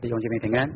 弟兄姐妹平安。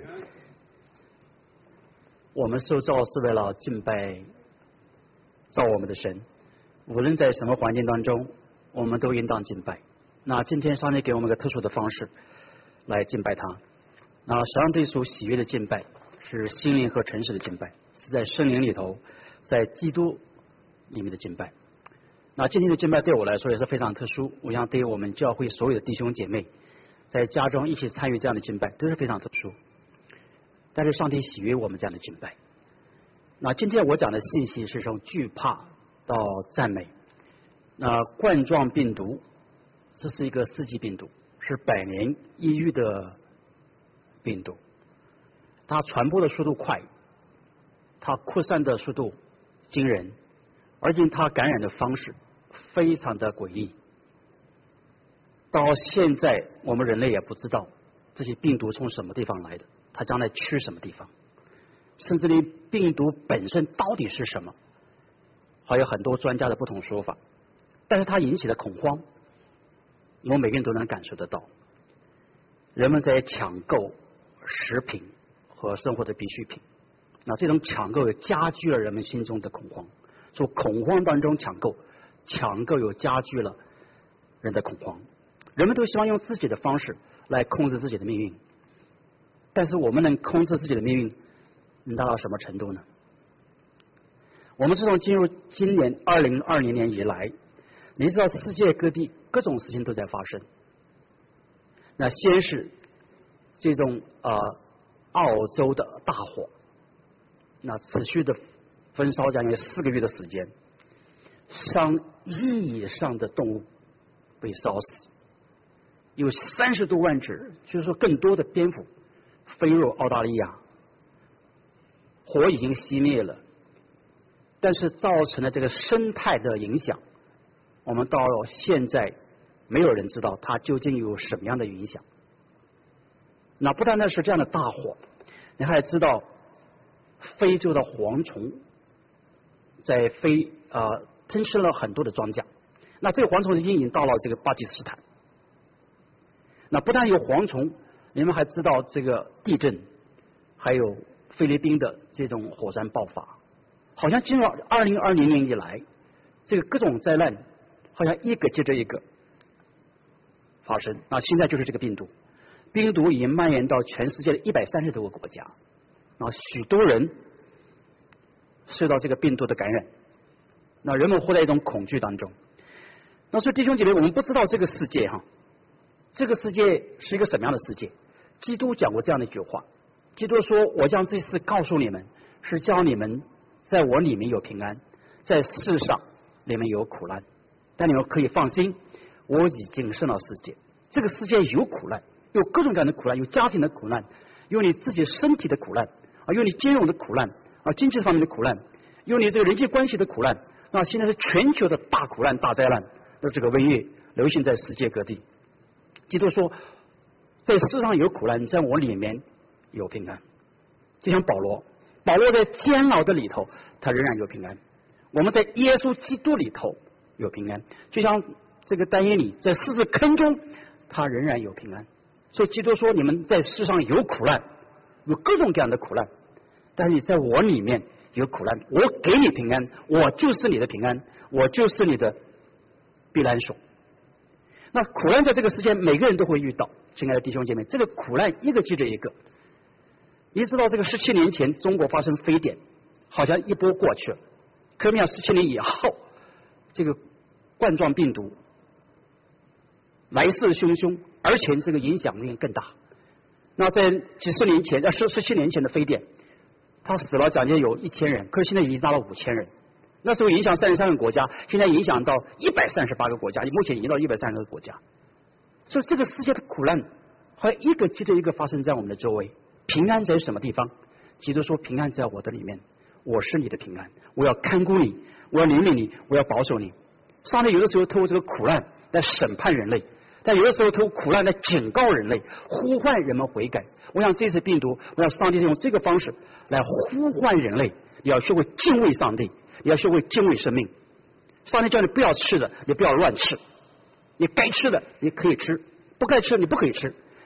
我们受造是为了敬拜造我们的神，无论在什么环境当中，我们都应当敬拜。那今天上帝给我们一个特殊的方式来敬拜他。那上帝所喜悦的敬拜是心灵和诚实的敬拜，是在圣灵里头，在基督里面的敬拜。那今天的敬拜对我来说也是非常特殊，我想对于我们教会所有的弟兄姐妹在家中一起参与这样的敬拜都是非常特殊，但是上帝喜悦我们这样的敬拜。那今天我讲的信息是从惧怕到赞美。那冠状病毒这是一个世纪病毒，是百年一遇的病毒，它传播的速度快，它扩散的速度惊人，而且它感染的方式非常的诡异。到现在我们人类也不知道这些病毒从什么地方来的，它将来去什么地方，甚至连病毒本身到底是什么还有很多专家的不同说法。但是它引起的恐慌我们每个人都能感受得到，人们在抢购食品和生活的必需品，那这种抢购也加剧了人们心中的恐慌，从恐慌当中抢购又加剧了人的恐慌。人们都希望用自己的方式来控制自己的命运，但是我们能控制自己的命运能达到什么程度呢？我们自从进入今年2020年以来，你知道世界各地各种事情都在发生。那先是这种澳洲的大火，那持续的焚烧将近4个月的时间，上亿以上的动物被烧死，有30多万只，就是说更多的蝙蝠飞入澳大利亚。火已经熄灭了，但是造成了这个生态的影响，我们到现在没有人知道它究竟有什么样的影响。那不单单是这样的大火，你还知道非洲的蝗虫在吞噬了很多的庄稼，那这个蝗虫已经到了这个巴基斯坦。那不但有蝗虫，你们还知道这个地震，还有菲律宾的这种火山爆发。好像进入2020年以来，这个各种灾难好像一个接着一个发生。那现在就是这个病毒已经蔓延到全世界的130多个国家，那许多人受到这个病毒的感染，那人们活在一种恐惧当中。那所以弟兄姐妹，我们不知道这个世界这个世界是一个什么样的世界。基督讲过这样的一句话，基督说，我将这事告诉你们，是叫你们在我里面有平安，在世上你们有苦难，但你们可以放心，我已经胜了世界。这个世界有苦难，有各种各样的苦难，有家庭的苦难，有你自己身体的苦难，有你金融的苦难，经济方面的苦难，有你这个人际关系的苦难。那现在是全球的大苦难大灾难，这个瘟疫流行在世界各地。基督说，在世上有苦难，在我里面有平安。就像保罗在监牢的里头，他仍然有平安。我们在耶稣基督里头有平安，就像这个但以理在狮子坑中，他仍然有平安。所以基督说，你们在世上有苦难，有各种各样的苦难，但是你在我里面有苦难，我给你平安，我就是你的平安，我就是你的避难所。那苦难在这个世界每个人都会遇到，亲爱的弟兄姐妹，这个苦难一个接着一个。你知道这个17年前中国发生非典，好像一波过去了，可是17年以后，这个冠状病毒来势汹汹，而且这个影响力更大。那在17年前的非典，他死了将近有1000人，可是现在已经达到5000人。那时候影响33个国家，现在影响到138个国家，目前已经到130个国家。所以这个世界的苦难还一个接着一个发生在我们的周围。平安在什么地方？基督说，平安在我的里面，我是你的平安，我要看顾你，我要怜悯你，我要保守你。上帝有的时候透过这个苦难来审判人类，但有的时候透过苦难来警告人类，呼唤人们悔改。我想这次病毒，我想上帝用这个方式来呼唤人类，你要学会敬畏上帝，你要学会敬畏生命。上帝叫你不要吃的，你不要乱吃，你该吃的你可以吃，不该吃你不可以吃。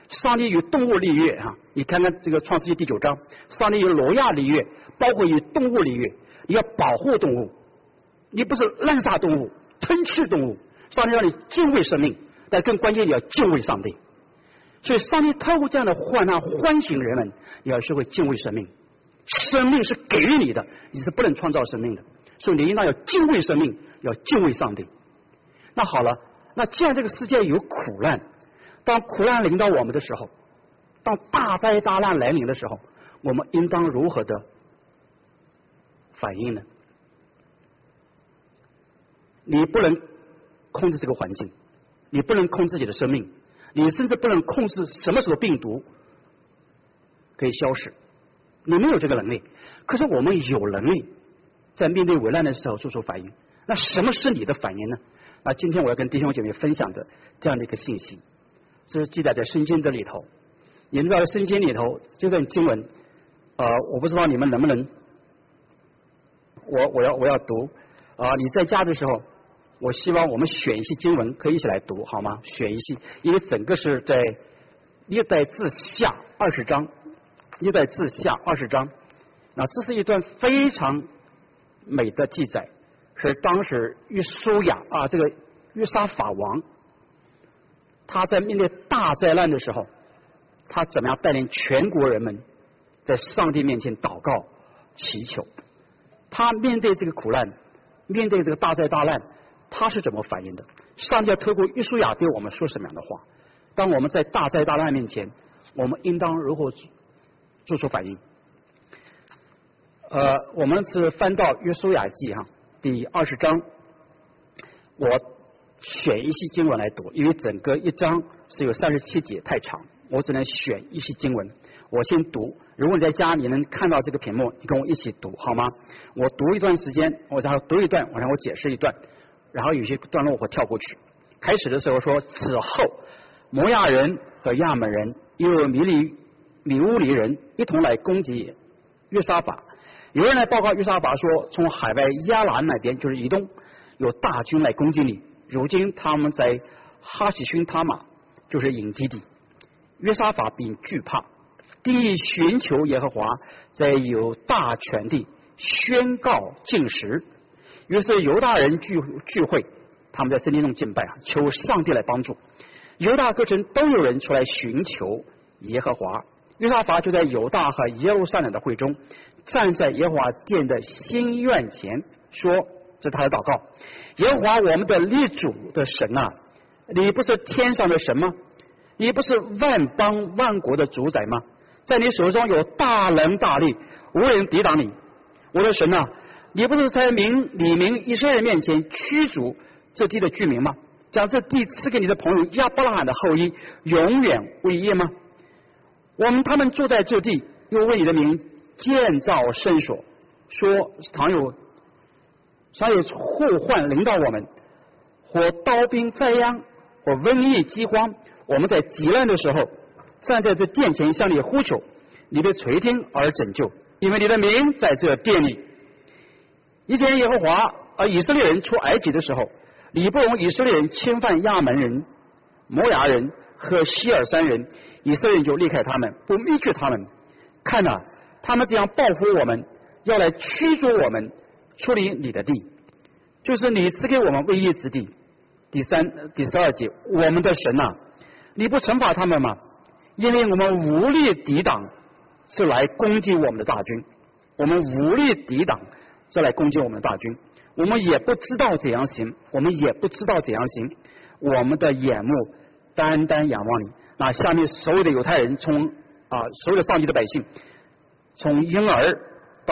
上帝与动物立约啊！你看看这个创世纪第9章，上帝与挪亚立约，包括与动物立约，你要保护动物，你不是滥杀动物、吞吃动物。上帝让你敬畏生命，但更关键你要敬畏上帝。所以上帝透过这样的患难唤醒人们，你要学会敬畏生命。生命是给予你的，你是不能创造生命的，所以你应当要敬畏生命，要敬畏上帝。那好了，那既然这个世界有苦难，当苦难临到我们的时候，当大灾大难来临的时候，我们应当如何的反应呢？你不能控制这个环境，你不能控制自己的生命，你甚至不能控制什么时候病毒可以消失，你没有这个能力。可是我们有能力在面对危难的时候做出反应。那什么是你的反应呢？那今天我要跟弟兄姐妹分享的这样的一个信息，这是记载在圣经的里头。你们知道圣经里头这段经文我不知道你们能不能我要读你在家的时候，我希望我们选一些经文可以一起来读好吗？选一些，因为整个是在历代志下20章，历代志下20章。那这是一段非常美的记载，是当时约书亚这个约沙法王，他在面对大灾难的时候，他怎么样带领全国人们在上帝面前祷告祈求。他面对这个苦难，面对这个大灾大难，他是怎么反应的？上帝要透过约书亚对我们说什么样的话？当我们在大灾大难面前，我们应当如何做出反应？我们是翻到约书亚记第20章，我选一些经文来读，因为整个一章是有37节太长，我只能选一些经文。我先读，如果你在家你能看到这个屏幕，你跟我一起读好吗？我读一段时间，然后读一段，然后我解释一段，然后有些段落我会跳过去。开始的时候说，此后摩亚人和亚门人又有米乌里人一同来攻击约沙法。有人来报告约沙法说，从海外亚兰那边就是以东有大军来攻击你，如今他们在哈喜逊他玛就是隐基地。约沙法并惧怕，地寻求耶和华，在犹大全地宣告禁食。于是犹大人聚会，他们在圣殿中敬拜求上帝来帮助。犹大各城都有人出来寻求耶和华。约沙法就在犹大和耶路撒冷的会中，站在耶和华殿的新院前说，这是他的祷告：耶和华我们的立主的神啊，你不是天上的神吗？你不是万邦万国的主宰吗？在你手中有大能大力，无人抵挡你。我的神啊，你不是在你民以色列面前驱逐这地的居民吗？将这地赐给你的朋友亚伯拉罕的后裔，永远为业吗？他们住在这地，又为你的名建造圣所，说常有祸患临到我们，或刀兵灾殃，或瘟疫饥荒，我们在极难的时候站在这殿前向你呼求，你被垂听而拯救，因为你的名在这殿里。以前耶和华以色列人出埃及的时候，你不容以色列人侵犯亚门人、摩亚人和希尔山人，以色列人就离开他们，不灭绝他们。看哪，他们这样报复我们，要来驱逐我们出离你的地，就是你赐给我们为业之地。第12节，我们的神啊，你不惩罚他们吗？因为我们无力抵挡是来攻击我们的大军，我们无力抵挡是来攻击我们的大军，我们也不知道怎样行，我们的眼目单单仰望你。那下面所有的犹太人，所有的上帝的百姓，从婴儿到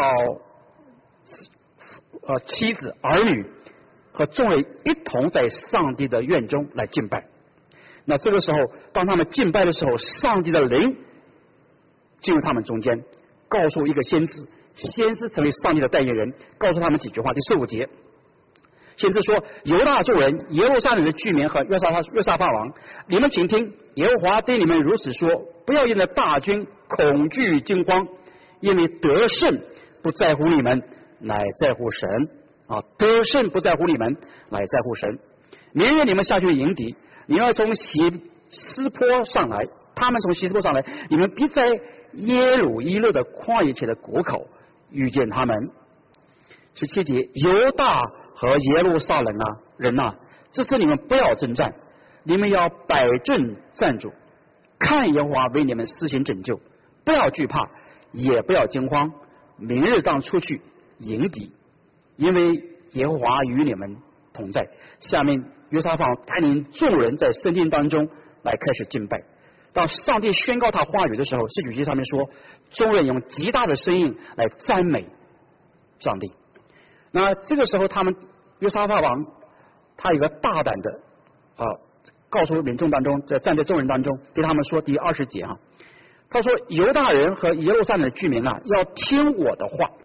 妻子儿女和众人一同在上帝的院中来敬拜。那这个时候，当他们敬拜的时候，上帝的灵进入他们中间，告诉一个先知成为上帝的代言人，告诉他们几句话。第15节，先知说：犹大众人、耶路撒冷的居民和约沙法王，你们请听，耶和华对你们如此说：不要因着大军恐惧惊慌，因为得胜不在乎你们，乃在乎神。得胜不在乎你们，乃在乎神。明日你们下去迎敌，你要从西斯坡上来， 他们从西斯波上来，你们必在耶鲁伊勒的旷野前的谷口遇见他们。17节，犹大和耶路撒冷啊人啊，这次你们不要征战，你们要摆正站住，看耶和华为你们施行拯救，不要惧怕，也不要惊慌，明日当出去迎敌，因为耶和华与你们同在。下面约沙法带领众人在圣殿当中来开始敬拜。当上帝宣告他话语的时候，诗曲记上面说，众人用极大的声音来赞美上帝。那这个时候，他们约沙法王他有个大胆的告诉民众当中，站在众人当中对他们说，第20节啊，他说犹大人和耶路撒冷的居民啊，要听我的话，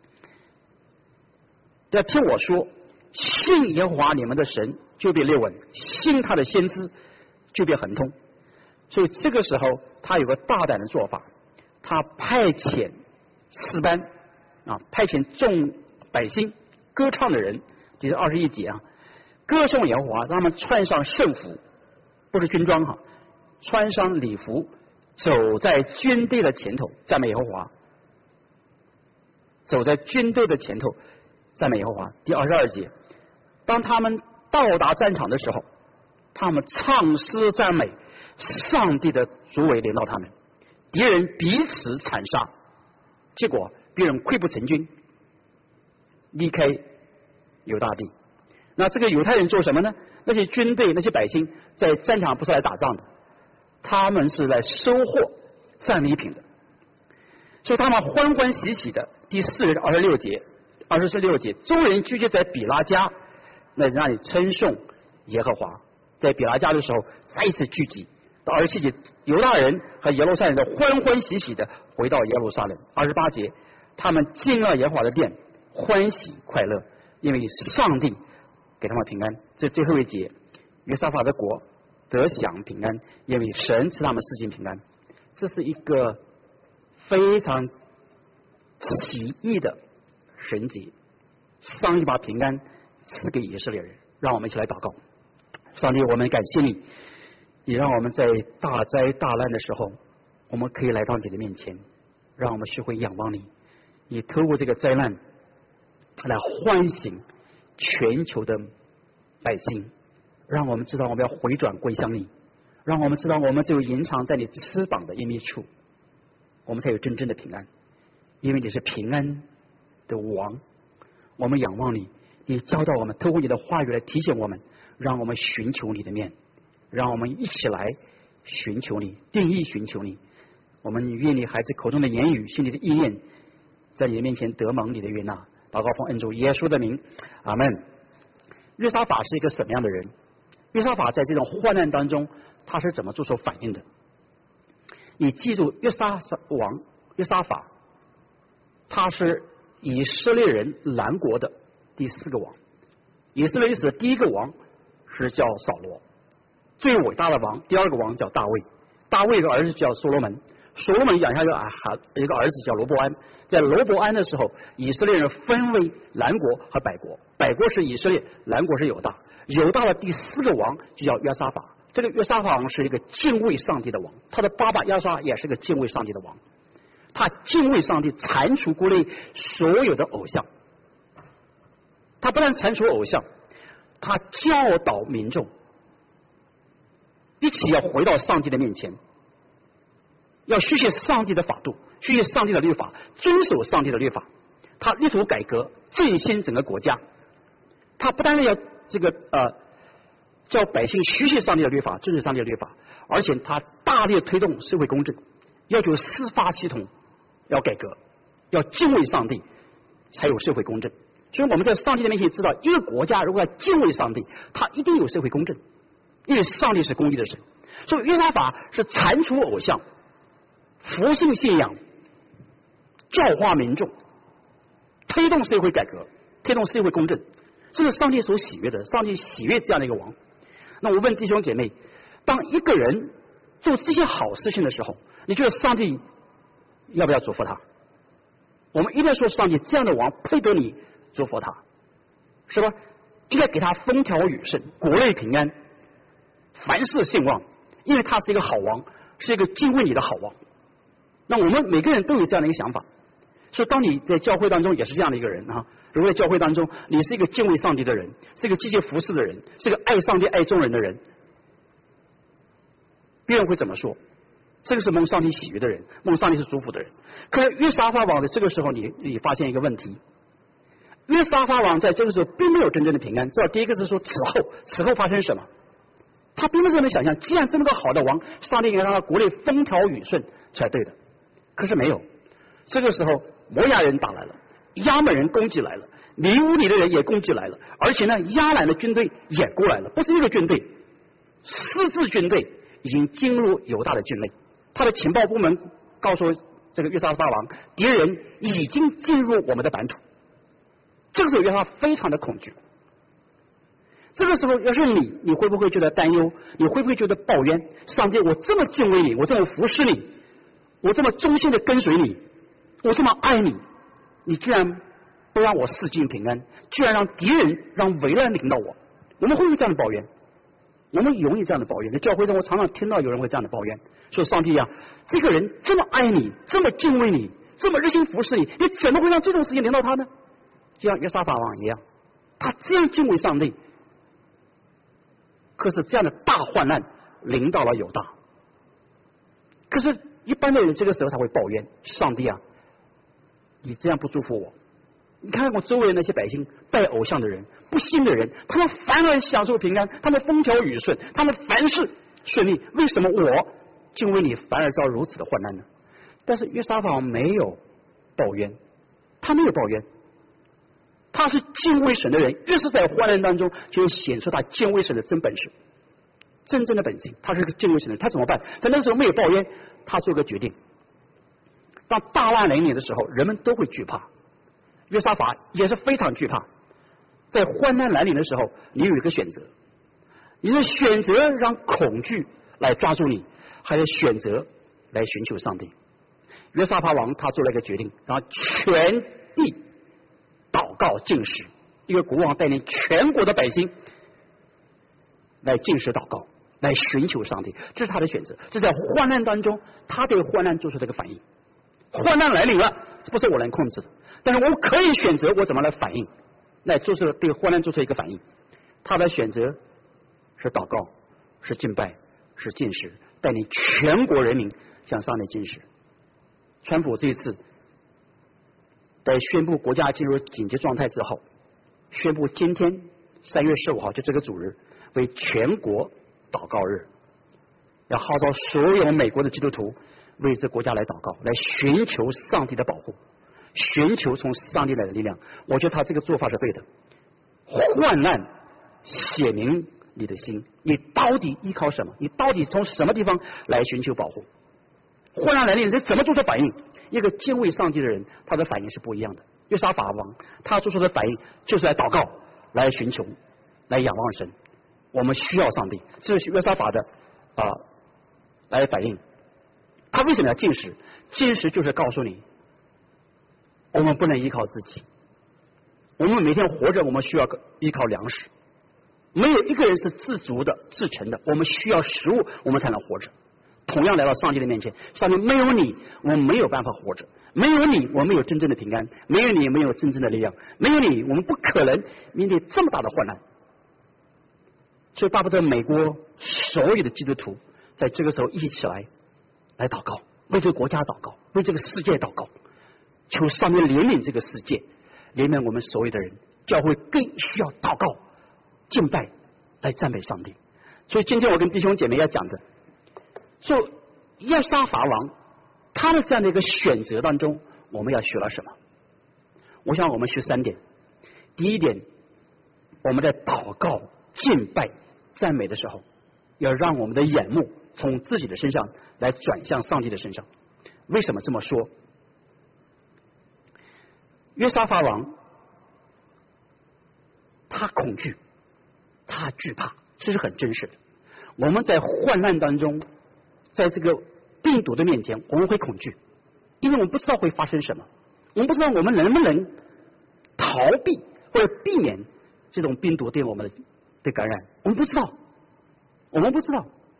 要听我说，信耶和华你们的神就必立稳，信他的先知就必亨通。所以这个时候他有个大胆的做法，他派遣诗班派遣众百姓歌唱的人，这是21节啊，歌颂耶和华，让他们穿上圣服，不是军装穿上礼服，走在军队的前头赞美耶和华，走在军队的前头赞美耶和华。第22节，当他们到达战场的时候，他们唱诗赞美，上帝的主为领导他们，敌人彼此残杀，结果别人溃不成军，离开犹大地。那这个犹太人做什么呢？那些军队那些百姓在战场不是来打仗的，他们是来收获战利品的，所以他们欢欢喜喜的。第26节，众人聚集在比拉加，那里称颂耶和华。在比拉加的时候再一次聚集。到27节，犹大人和耶路撒冷的欢欢喜喜的回到耶路撒冷。28节，他们进了耶和华的殿，欢喜快乐，因为上帝给他们平安。这最后一节，约沙法的国得享平安，因为神赐他们四境平安。这是一个非常奇异的神迹，上帝把平安赐给以色列人。让我们一起来祷告。上帝，我们感谢你，你让我们在大灾大难的时候，我们可以来到你的面前，让我们学会仰望你。你透过这个灾难来唤醒全球的百姓，让我们知道我们要回转归向你，让我们知道我们只有隐藏在你翅膀的隐秘处，我们才有真正的平安。因为你是平安的王，我们仰望你，你教导我们，透过你的话语来提醒我们，让我们寻求你的面，让我们一起来寻求你，定义寻求你。我们愿你孩子口中的言语，心里的意念，在你的面前得蒙你的悦纳。祷告奉恩主耶稣的名，阿门。约沙法是一个什么样的人？约沙法在这种患难当中，他是怎么做出反应的？你记住，约沙法，他是以色列人南国的第4个王。以色列历史的第一个王是叫扫罗，最伟大的王，第2个王叫大卫。大卫的儿子叫所罗门，所罗门养下一个儿子叫罗伯安。在罗伯安的时候，以色列人分为南国和北国，北国是以色列，南国是犹大。犹大的第4个王就叫约沙法。这个约沙法王是一个敬畏上帝的王，他的爸爸亚沙也是个敬畏上帝的王。他敬畏上帝，铲除国内所有的偶像。他不但铲除偶像，他教导民众一起要回到上帝的面前，要学习上帝的法度，学习上帝的律法，遵守上帝的律法。他力图改革振兴整个国家。他不但要叫百姓学习上帝的律法，遵守上帝的律法，而且他大力推动社会公正，要求司法系统要改革，要敬畏上帝，才有社会公正。所以我们在上帝的面前知道，一个国家如果要敬畏上帝，他一定有社会公正，因为上帝是公义的神。所以约沙法是铲除偶像，复兴信仰，教化民众，推动社会改革，推动社会公正，这是上帝所喜悦的。上帝喜悦这样的一个王。那我问弟兄姐妹，当一个人做这些好事情的时候，你觉得上帝要不要祝福他？我们一定要说，上帝这样的王配得你祝福他，是吧？应该给他风调雨顺，国内平安，凡事兴旺，因为他是一个好王， 是一个敬畏你的好王。那我们每个人都有这样的一个想法，所以当你在教会当中也是这样的一个人啊，如果在教会当中你是一个敬畏上帝的人，是一个积极服侍的人，是一个爱上帝爱众人的人，别人会怎么说？这个是蒙上帝喜悦的人，蒙上帝是祝福的人。可是约沙法王在这个时候你发现一个问题，约沙法王在这个时候并没有真正的平安。知道第一个是说此后发生什么？他并不是这么想象，既然这么个好的王，上帝应该让他国内风调雨顺才对的。可是没有，这个时候摩押人打来了，亚扪人攻击来了，尼乌里的人也攻击来了，而且呢，亚兰的军队也过来了，不是一个军队，4支军队已经进入犹大的境内。他的情报部门告诉这个约沙法王，敌人已经进入我们的版图。这个时候约沙非常的恐惧。这个时候要是你会不会觉得担忧？你会不会觉得抱怨？上帝，我这么敬畏你，我这么服侍你，我这么忠心的跟随你，我这么爱你，你居然不让我四境平安，居然让敌人让危难临到我，我们会不会这样的抱怨？我们容易这样的抱怨。在教会中，我常常听到有人会这样的抱怨，说上帝啊，这个人这么爱你，这么敬畏你，这么热心服侍你，你怎么会让这种事情临到他呢？就像约沙法王一样，他这样敬畏上帝，可是这样的大患难临到了犹大。可是一般的人这个时候他会抱怨，上帝啊，你这样不祝福我。你看我周围的那些百姓，拜偶像的人，不信的人，他们反而享受平安，他们风调雨顺，他们凡事顺利。为什么我敬畏你反而遭如此的患难呢？但是约沙法王没有抱怨，他没有抱怨，他是敬畏神的人，越是在患难当中，就显出他敬畏神的真本事，真正的本性。他是个敬畏神的人，他怎么办？他那时候没有抱怨，他做个决定。当大难来临的时候，人们都会惧怕。约沙法也是非常惧怕。在患难来临的时候，你有一个选择，你是选择让恐惧来抓住你，还是选择来寻求上帝？约沙法王他做了一个决定，然后全地祷告禁食，一个国王带领全国的百姓来禁食祷告，来寻求上帝，这是他的选择。这在患难当中，他对患难做出这个反应。患难来临了，这不是我能控制的，但是我可以选择我怎么来反应，来做出对患难做出一个反应。他的选择是祷告，是敬拜，是禁食，带领全国人民向上帝禁食。川普这一次在宣布国家进入紧急状态之后，宣布今天3月15号就这个主日为全国祷告日，要号召所有美国的基督徒为这国家来祷告，来寻求上帝的保护，寻求从上帝来的力量。我觉得他这个做法是对的。患难显明你的心，你到底依靠什么？你到底从什么地方来寻求保护？患难来临，你怎么做出反应？一个敬畏上帝的人，他的反应是不一样的。约沙法王他做出的反应就是来祷告，来寻求，来仰望神。我们需要上帝，这是约沙法的来反应。他为什么要禁食？禁食就是告诉你，我们不能依靠自己，我们每天活着，我们需要依靠粮食。没有一个人是自足的、自成的，我们需要食物，我们才能活着。同样来到上帝的面前，上帝没有你，我们没有办法活着；没有你，我们没有真正的平安；没有你，没有真正的力量；没有你，我们不可能面对这么大的患难。所以巴不得美国所有的基督徒在这个时候一起来祷告，为这个国家祷告，为这个世界祷告，求上帝怜悯这个世界，怜悯我们所有的人。教会更需要祷告、敬拜来赞美上帝。所以今天我跟弟兄姐妹要讲的，说约沙法王他的这样的一个选择当中，我们要学了什么？我想我们学3点。第一点，我们在祷告、敬拜、赞美的时候，要让我们的眼目从自己的身上来转向上帝的身上。为什么这么说？约沙法王他恐惧，他惧怕，这是很真实的。我们在患难当中，在这个病毒的面前，我们会恐惧，因为我们不知道会发生什么，我们不知道我们能不能逃避或者避免这种病毒对我们的感染，我们不知道。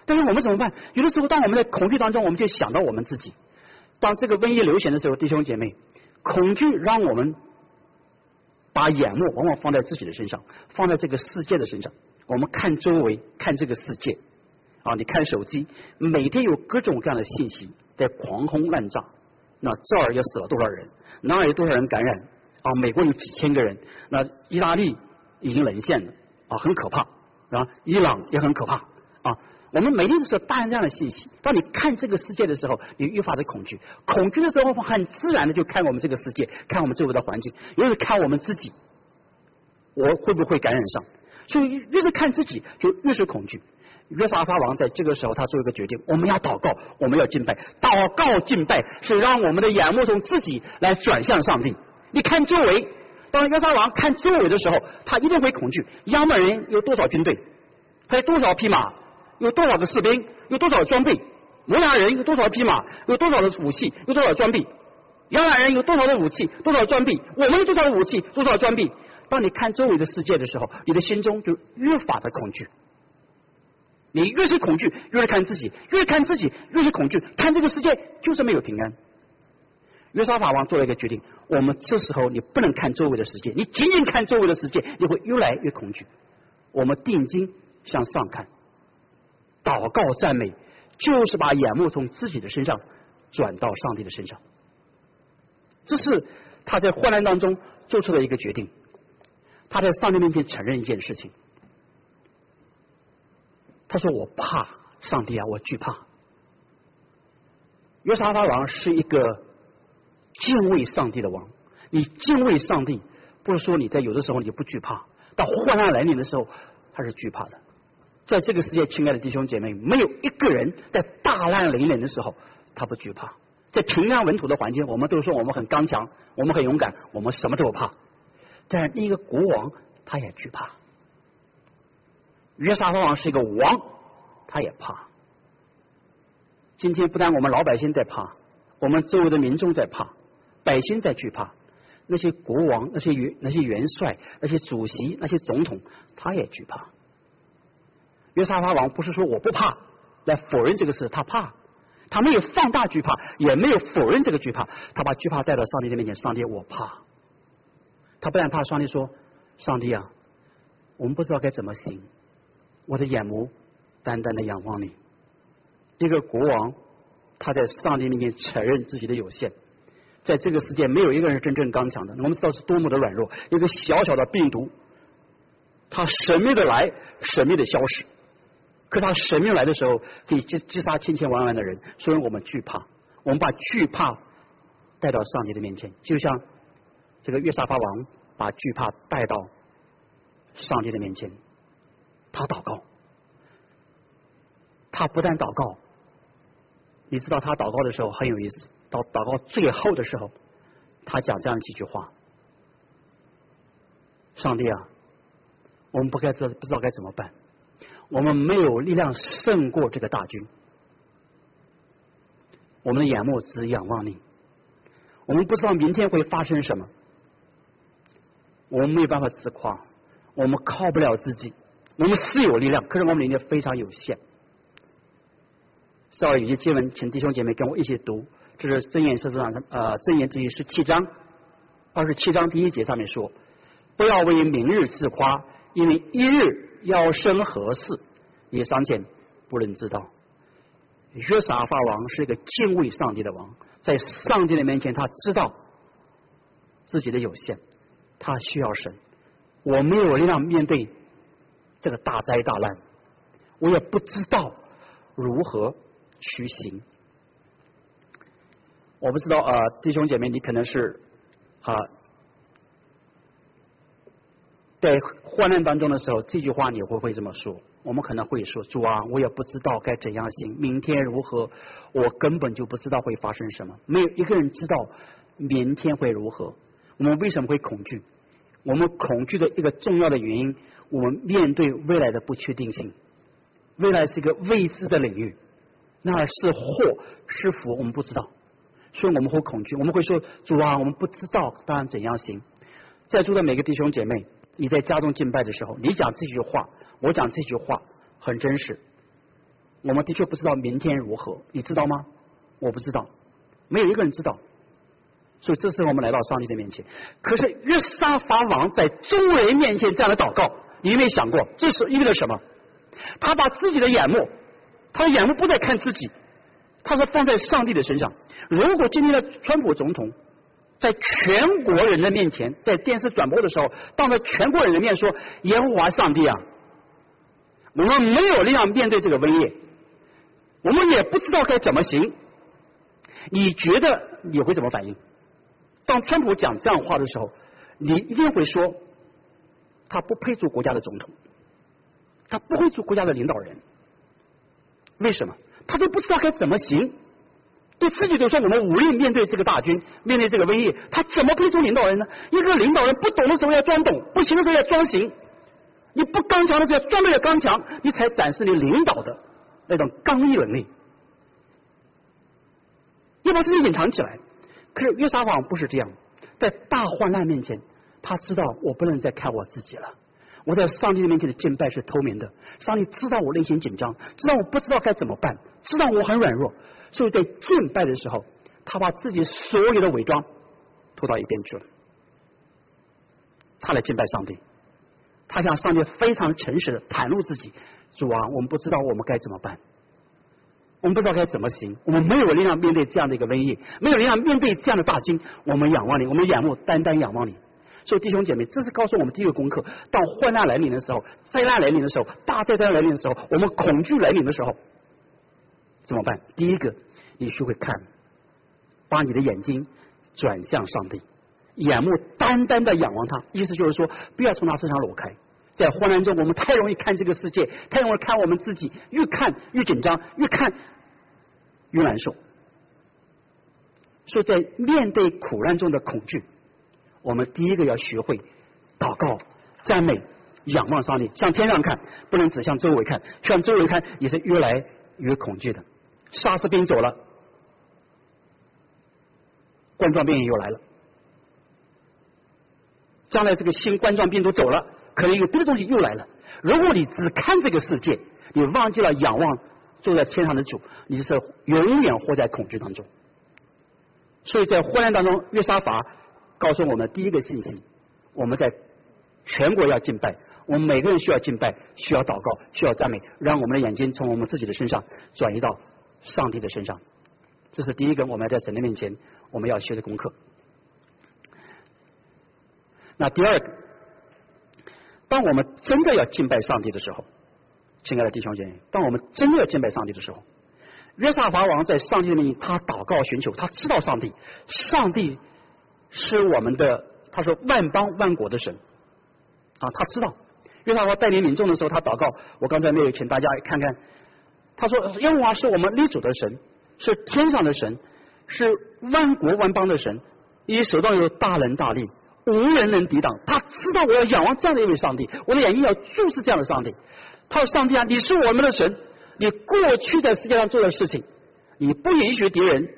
但是我们怎么办？有的时候，当我们在恐惧当中，我们就想到我们自己。当这个瘟疫流行的时候，弟兄姐妹，恐惧让我们把眼目往往放在自己的身上，放在这个世界的身上。我们看周围，看这个世界啊，你看手机，每天有各种各样的信息在狂轰滥炸。那这儿又死了多少人？那儿有多少人感染？啊，美国有几千个人，那意大利已经沦陷了啊，很可怕啊，伊朗也很可怕啊。我们每天都是大量这样的信息。当你看这个世界的时候，你愈发的恐惧。恐惧的时候，很自然的就看我们这个世界，看我们周围的环境，尤其是看我们自己，我会不会感染上？所以越是看自己，就越是恐惧。约沙法王在这个时候，他做一个决定：我们要祷告，我们要敬拜。祷告敬拜是让我们的眼目从自己来转向上帝。你看周围，当约沙法王看周围的时候，他一定会恐惧。亚扪人有多少军队？还有多少匹马？有多少个士兵？有多少装备？摩押人有多少匹马？有多少的武器？有多少装备？亚扪人有多少的武器？多少装备？我们有多少的武器？多少装备？当你看周围的世界的时候，你的心中就越发的恐惧。你越是恐惧，越是看自己，越看自己，越是恐惧。看这个世界就是没有平安。约沙法王做了一个决定：我们这时候你不能看周围的世界，你仅仅看周围的世界，你会越来越恐惧。我们定睛向上看，祷告赞美，就是把眼目从自己的身上转到上帝的身上。这是他在患难当中做出的一个决定。他在上帝面前承认一件事情，他说：“我怕上帝啊，我惧怕。”约沙法王是一个敬畏上帝的王。你敬畏上帝，不是说你在有的时候你不惧怕，到患难来临的时候，他是惧怕的。在这个世界，亲爱的弟兄姐妹，没有一个人在大难临临的时候他不惧怕。在平安稳妥的环境，我们都说我们很刚强，我们很勇敢，我们什么都不怕。但是那个国王他也惧怕。约沙法王是一个王，他也怕。今天不但我们老百姓在怕，我们周围的民众在怕，百姓在惧怕。那些国王、那些元帅、那些主席、那些总统，他也惧怕。约沙法王不是说我不怕来否认这个事，他怕，他没有放大惧怕，也没有否认这个惧怕，他把惧怕带到上帝的面前。上帝，我怕。他不但怕，上帝说：“上帝啊，我们不知道该怎么行，我的眼目单单的仰望你。”一个国王，他在上帝面前承认自己的有限。在这个世界，没有一个人是真正刚强的。我们知道是多么的软弱。一个小小的病毒，它神秘的来，神秘的消失。可它神秘来的时候，可以击杀千千万万的人。所以我们惧怕，我们把惧怕带到上帝的面前，就像这个约沙法王把惧怕带到上帝的面前。他祷告，他不但祷告，你知道他祷告的时候很有意思。到祷告最后的时候，他讲这样几句话：上帝啊，我们不知道该怎么办，我们没有力量胜过这个大军，我们的眼目只仰望你，我们不知道明天会发生什么，我们没有办法自夸，我们靠不了自己，我们是有力量，可是我们力量非常有限。稍后有些经文，请弟兄姐妹跟我一起读。这是箴言书上箴言第17章27章第1节上面说：“不要为明日自夸，因为一日要生何事，你尚且不能知道。”约沙法王是一个敬畏上帝的王，在上帝的面前，他知道自己的有限，他需要神。我没有力量面对这个大灾大难，我也不知道如何去行。我不知道弟兄姐妹，你可能是在患难当中的时候，这句话你会不会这么说？我们可能会说：“主啊，我也不知道该怎样行，明天如何，我根本就不知道会发生什么。”没有一个人知道明天会如何。我们为什么会恐惧？我们恐惧的一个重要的原因，我们面对未来的不确定性。未来是一个未知的领域，那是祸是福，我们不知道。所以我们会恐惧，我们会说：“主啊，我们不知道当然怎样行。”在座的每个弟兄姐妹，你在家中敬拜的时候，你讲这句话，我讲这句话很真实。 我们的确不知道明天如何，你知道吗？我不知道，没有一个人知道。所以这时候我们来到上帝的面前。可是约沙法王在众人面前这样的祷告，你有没有想过这是意味着什么？他把自己的眼目，他的眼目不再看自己，他是放在上帝的身上。如果今天的川普总统在全国人的面前，在电视转播的时候，当着全国人的面说：“耶和华上帝啊，我们没有力量面对这个瘟疫，我们也不知道该怎么行。”你觉得你会怎么反应？当川普讲这样话的时候，你一定会说，他不配做国家的总统，他不会做国家的领导人。为什么？他都不知道该怎么行，对自己都说我们无力面对这个大军，面对这个瘟疫，他怎么配做领导人呢？一个领导人不懂的时候要装懂，不行的时候要装行，你不刚强的时候要装备了刚强，你才展示你领导的那种刚毅能力，要把自己隐藏起来。可是约沙法王不是这样，在大患难面前，他知道我不能再看我自己了，我在上帝面前的敬拜是透明的，上帝知道我内心紧张，知道我不知道该怎么办，知道我很软弱，所以在敬拜的时候，他把自己所有的伪装拖到一边去了，他来敬拜上帝，他向上帝非常诚实的袒露自己：主啊，我们不知道我们该怎么办，我们不知道该怎么行，我们没有力量面对这样的一个瘟疫，没有力量面对这样的大军，我们仰望你，我们眼目单单仰望你。所以弟兄姐妹，这是告诉我们第一个功课：当患难来临的时候，灾难来临的时候，大灾难来临的时候，我们恐惧来临的时候，怎么办？第一个，你学会看，把你的眼睛转向上帝，眼目单单的仰望他。意思就是说，不要从他身上躲开。在患难中，我们太容易看这个世界，太容易看我们自己，越看越紧张，越看越难受。所以在面对苦难中的恐惧，我们第一个要学会祷告、赞美、仰望上帝，向天上看，不能只向周围看，向周围看也是越来越恐惧的。沙士病走了，冠状病又来了，将来这个新冠状病毒走了，可能有别的东西又来了。如果你只看这个世界，你忘记了仰望坐在天上的主，你是永远活在恐惧当中。所以在患难当中，约沙法告诉我们第一个信息：我们在全国要敬拜，我们每个人需要敬拜，需要祷告，需要赞美，让我们的眼睛从我们自己的身上转移到上帝的身上。这是第一个我们在神的面前我们要学的功课。那第二个，当我们真的要敬拜上帝的时候，亲爱的弟兄姐妹，当我们真的要敬拜上帝的时候，约沙法王在上帝的面前，他祷告寻求，他知道上帝是我们的，他说万邦万国的神啊，他知道。约沙法带领民众的时候，他祷告，我刚才没有请大家看看，他说耶和华是我们立主的神，是天上的神，是万国万邦的神，你手上有大能大力，无人能抵挡。他知道我要仰望这样的一位上帝，我的眼睛要注视这样的上帝。他说上帝啊，你是我们的神，你过去在世界上做的事情，你不允许敌人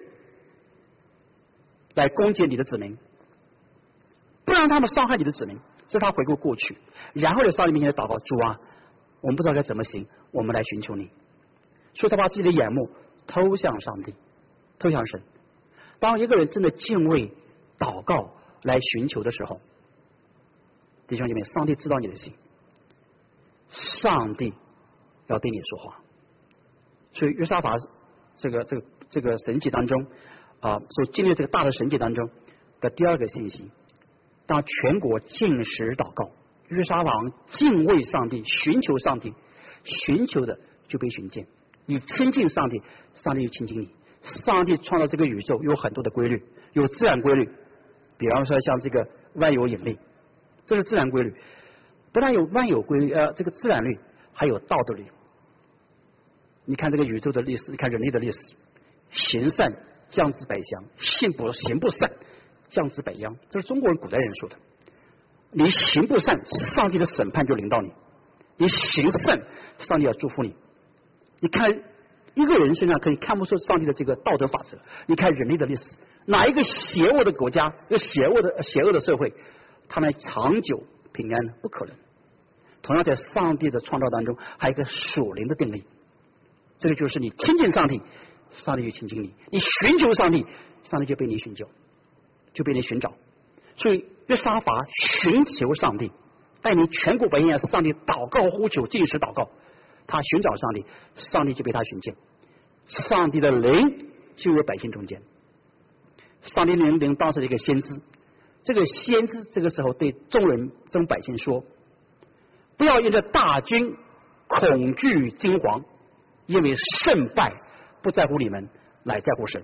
来攻击你的子民，不让他们伤害你的子民。这是他回顾过去，然后在上帝面前祷告：主啊，我们不知道该怎么行，我们来寻求你。所以他把自己的眼目投向上帝，投向神。当一个人真的敬畏祷告来寻求的时候，弟兄姐妹，上帝知道你的心，上帝要对你说话。所以约沙法这个神迹当中所经历这个大的神迹当中的第二个信息，当全国禁食祷告，约沙法王敬畏上帝，寻求上帝，寻求的就被寻见。你亲近上帝，上帝就亲近你。上帝创造这个宇宙有很多的规律，有自然规律，比方说像这个万有引力，这是自然规律。不但有万有规律，这个自然律，还有道德律。你看这个宇宙的历史，你看人类的历史，行善降至百乡，行不善降至百殃，这是中国人古代人说的。你行不善，上帝的审判就临到你；你行善，上帝要祝福你。你看一个人身上可以看不出上帝的这个道德法则。你看人类的历史，哪一个邪恶的国家、一个邪恶的社会，他们长久平安呢？不可能。同样在上帝的创造当中，还有一个属灵的定律。 这个就是你亲近上帝，上帝就亲近你；你寻求上帝，上帝就被你寻求，就被你寻找。所以约沙法寻求上帝，带领全国百姓上帝祷告呼求，进食祷告。他寻找上帝，上帝就被他寻见。上帝的灵进入百姓中间。上帝的灵当时的一个先知，这个先知这个时候对众百姓说：不要因着大军恐惧惊惶，因为胜败不在乎你们，乃在乎神。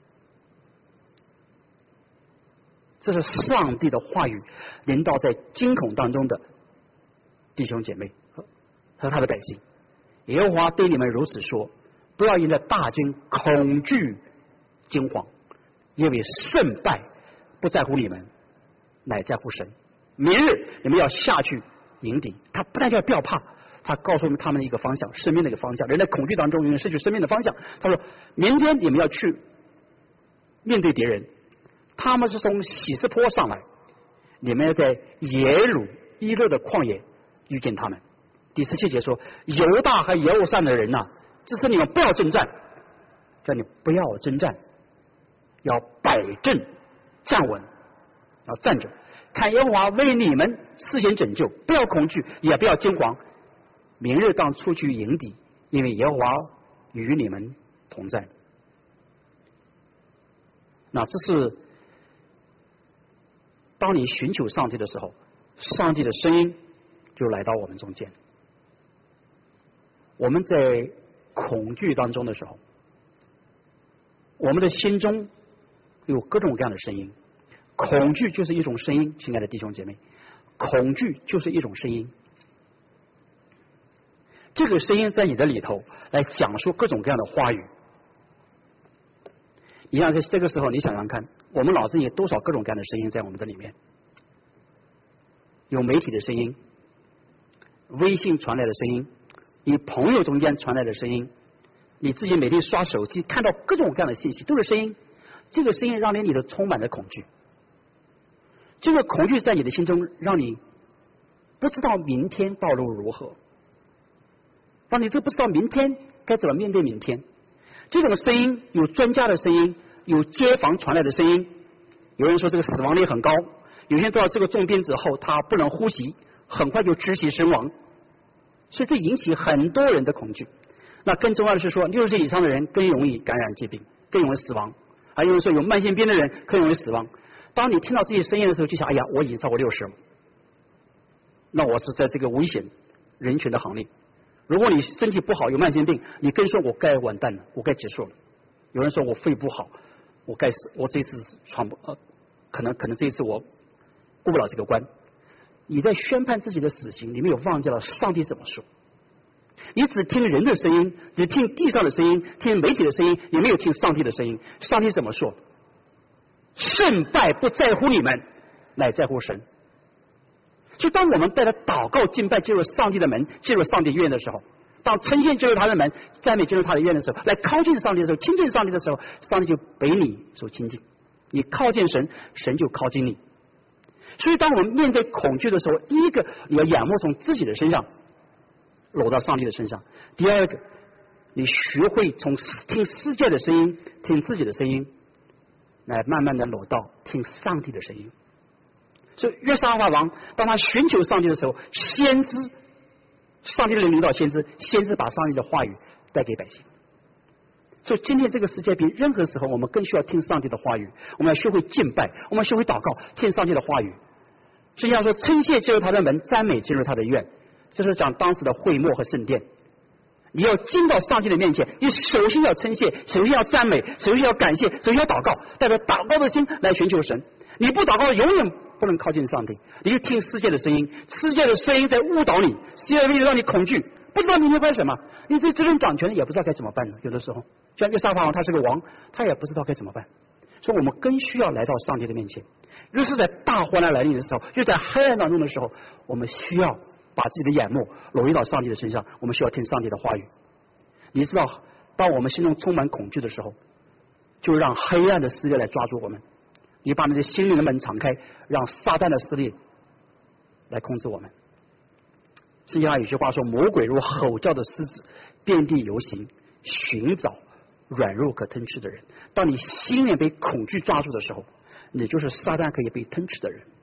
这是上帝的话语临到在惊恐当中的弟兄姐妹和他的百姓。耶和华对你们如此说：不要因着大军恐惧惊惶，因为胜败不在乎你们，乃在乎神。明日你们要下去迎敌。他不但叫不要怕，他告诉他们一个方向，生命的一个方向。人在恐惧当中永远失去生命的方向。他说明天你们要去面对敌人，他们是从喜斯坡上来，你们要在耶鲁伊勒的旷野遇见他们。第17节说：犹大和耶路撒冷的人呐，只是你们不要征战，叫你不要征战，要摆阵站稳，要站着，看耶和华为你们施行拯救，不要恐惧，也不要惊惶。明日当出去迎敌，因为耶和华与你们同在。那这是当你寻求上帝的时候，上帝的声音就来到我们中间。我们在恐惧当中的时候，我们的心中有各种各样的声音。恐惧就是一种声音，亲爱的弟兄姐妹，恐惧就是一种声音。这个声音在你的里头来讲述各种各样的话语。你像在这个时候，你想想看，我们脑子里有多少各种各样的声音在我们的里面？有媒体的声音，微信传来的声音，你朋友中间传来的声音，你自己每天刷手机看到各种各样的信息，都是声音。这个声音让你里头充满了恐惧。这个恐惧在你的心中，让你不知道明天道路如何，让你都不知道明天该怎么面对明天。这种声音有专家的声音，有街坊传来的声音。有人说这个死亡率很高，有些人得到这个重病之后，他不能呼吸，很快就窒息身亡。所以这引起很多人的恐惧。那更重要的是说，60岁以上的人更容易感染疾病，更容易死亡。还有人说有慢性病的人更容易死亡。当你听到这些声音的时候，就想：哎呀，我已经超过60了，那我是在这个危险人群的行列。如果你身体不好，有慢性病，你更说我该完蛋了，我该结束了。有人说我肺不好，我该死，我这次传不可能这一次我过不了这个关。你在宣判自己的死刑，你没有忘记了上帝怎么说。你只听人的声音，只听地上的声音，听媒体的声音，也没有听上帝的声音。上帝怎么说？胜败不在乎你们，乃在乎神。就当我们带着祷告敬拜进入上帝的门，进入上帝院的时候，当称谢进入他的门，赞美进入他的院的时候，来靠近上帝的时候，亲近上帝的时候，上帝就被你所亲近。你靠近神，神就靠近你。所以当我们面对恐惧的时候，第一个你要仰慕从自己的身上落到上帝的身上，第二个你学会从听世界的声音，听自己的声音，来慢慢的落到听上帝的声音。所以约沙法王当他寻求上帝的时候，先知上帝的领导，先知把上帝的话语带给百姓。所以今天这个世界比任何时候我们更需要听上帝的话语。我们要学会敬拜，我们要学会祷告，听上帝的话语。实际上说，称谢进入他的门，赞美进入他的院，这是讲当时的会幕和圣殿。你要进到上帝的面前，你首先要称谢，首先要赞美，首先要感谢，首先要祷告，带着祷告的心来寻求神。你不祷告，永远不能靠近上帝。你就听世界的声音，世界的声音在误导你，世界的声音让你恐惧，不知道明天该什么。你这执政掌权也不知道该怎么办呢。有的时候，像约沙法王，他是个王，他也不知道该怎么办。所以我们更需要来到上帝的面前。越是在大患难来临的时候，越在黑暗当中的时候，我们需要把自己的眼目挪移到上帝的身上，我们需要听上帝的话语。你知道，当我们心中充满恐惧的时候，就让黑暗的势力来抓住我们。你把那些心灵的门敞开，让撒旦的势力来控制我们。圣经上有句话说：魔鬼如吼叫的狮子，遍地游行， 寻找软弱可吞吃的人。当你心里被恐惧抓住的时候，你就是撒旦可以被吞吃的人。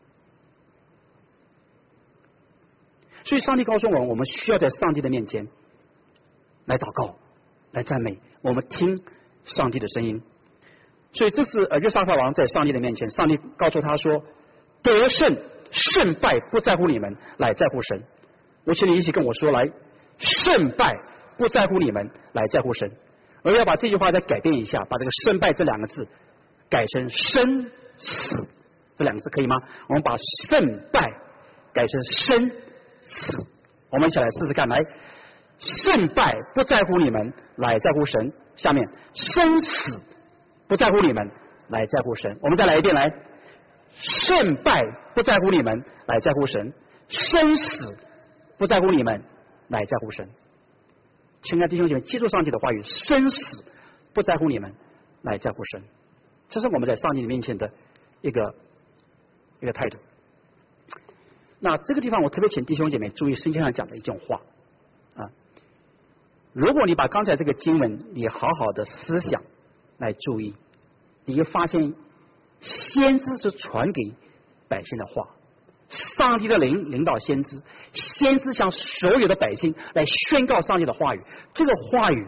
所以上帝告诉我们需要在上帝的面前来祷告，来赞美，我们听上帝的声音。所以这次约沙法王在上帝的面前，上帝告诉他说，得胜胜败不在乎你们，来在乎神。我请你一起跟我说，来，胜败不在乎你们，来在乎神。而要把这句话再改变一下，把这个胜败这两个字改成生死这两个字，可以吗？我们把胜败改成生死，我们一起来试试看。来，胜败不在乎你们，来在乎神。下面，生死不在乎你们，来在乎神。我们再来一遍，来，胜败不在乎你们，来在乎神；生死不在乎你们，来在乎神。亲爱的弟兄姐妹，记住上帝的话语，生死不在乎你们，来在乎神。这是我们在上帝面前的一个态度。那这个地方我特别请弟兄姐妹注意圣经上讲的一句话啊，如果你把刚才这个经文你好好的思想来注意，你就发现先知是传给百姓的话，上帝的灵领导先知，先知向所有的百姓来宣告上帝的话语。这个话语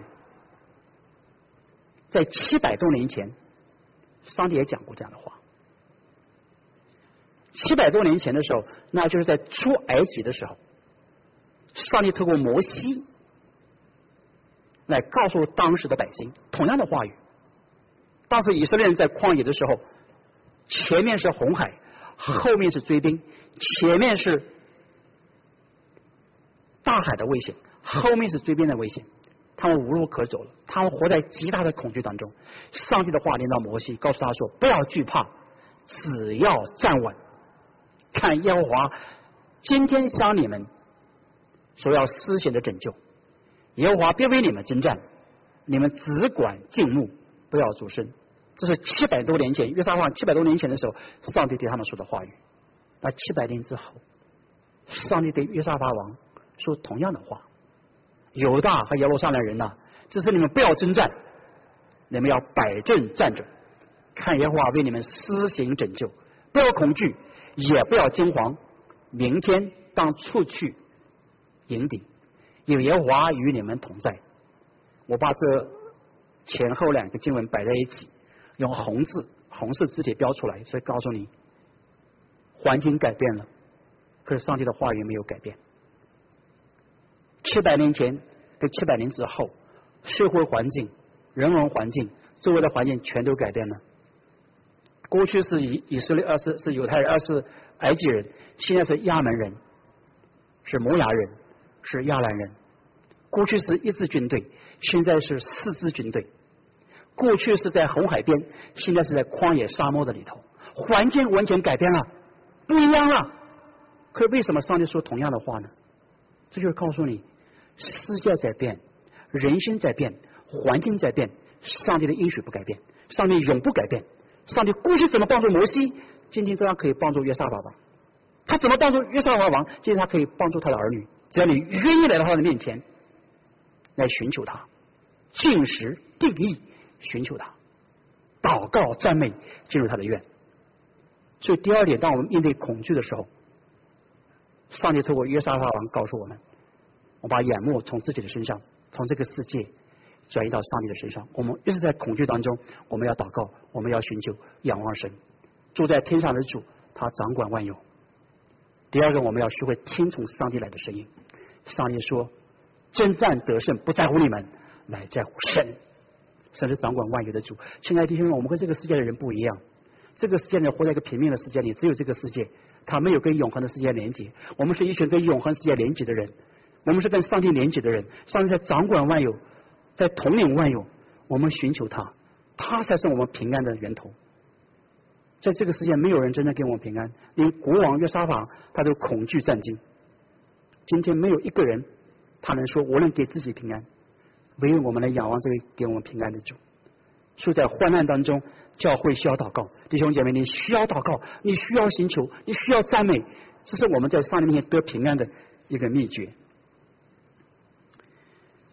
在700多年前上帝也讲过这样的话。700多年前的时候，那就是在出埃及的时候，上帝透过摩西来告诉当时的百姓同样的话语。当时以色列人在旷野的时候，前面是红海，后面是追兵，前面是大海的危险，后面是追兵的危险，他们无路可走了，他们活在极大的恐惧当中。上帝的话临到摩西，告诉他说，不要惧怕，只要站稳，看耶和华今天向你们所要施行的拯救。耶和华必为你们征战，你们只管静默，不要作声。这是700多年前，约沙法700多年前的时候，上帝对他们说的话语。那700年之后，上帝对约沙法王说同样的话：犹大和耶路撒冷人呐，只是你们不要征战，你们要摆正站着，看耶和华为你们施行拯救，不要恐惧，也不要惊惶。明天当出去迎敌，有耶和华与你们同在。我把这前后两个经文摆在一起，用红色字体标出来，所以告诉你，环境改变了，可是上帝的话语没有改变。700年前跟700年之后，社会环境、人文环境、周围的环境全都改变了。过去是以色列，是犹太人，是埃及人，现在是亚门人，是摩押人，是亚兰人。过去是一支军队，现在是4支军队。过去是在红海边，现在是在旷野沙漠的里头，环境完全改变了，不一样了。可是为什么上帝说同样的话呢？这就是告诉你，世界在变，人心在变，环境在变，上帝的应许不改变，上帝永不改变。上帝过去怎么帮助摩西，今天照样可以帮助约沙法王。他怎么帮助约沙法王，今天他可以帮助他的儿女。只要你愿意来到他的面前来寻求他，进食定义寻求他，祷告赞美进入他的院。所以第二点，当我们面对恐惧的时候，上帝透过约沙法王告诉我们，我把眼目从自己的身上，从这个世界转移到上帝的身上。我们一直在恐惧当中，我们要祷告，我们要寻求仰望神，住在天上的主，他掌管万有。第二个，我们要学会听从上帝来的声音。上帝说，征战得胜不在乎你们，乃在乎神。神是掌管万有的主。亲爱的弟兄们，我们跟这个世界的人不一样。这个世界人活在一个平面的世界里，只有这个世界，他没有跟永恒的世界连接。我们是一群跟永恒世界连接的人，我们是跟上帝连接的人。上帝在掌管万有，在统领万有，我们寻求他，他才是我们平安的源头。在这个世界，没有人真正给我们平安，连国王约沙法他都恐惧战惊。今天没有一个人他能说我能给自己平安，唯有我们来仰望这位给我们平安的主。所以在患难当中，教会需要祷告，弟兄姐妹，你需要祷告，你需要寻求，你需要赞美，这是我们在上帝面前得平安的一个秘诀。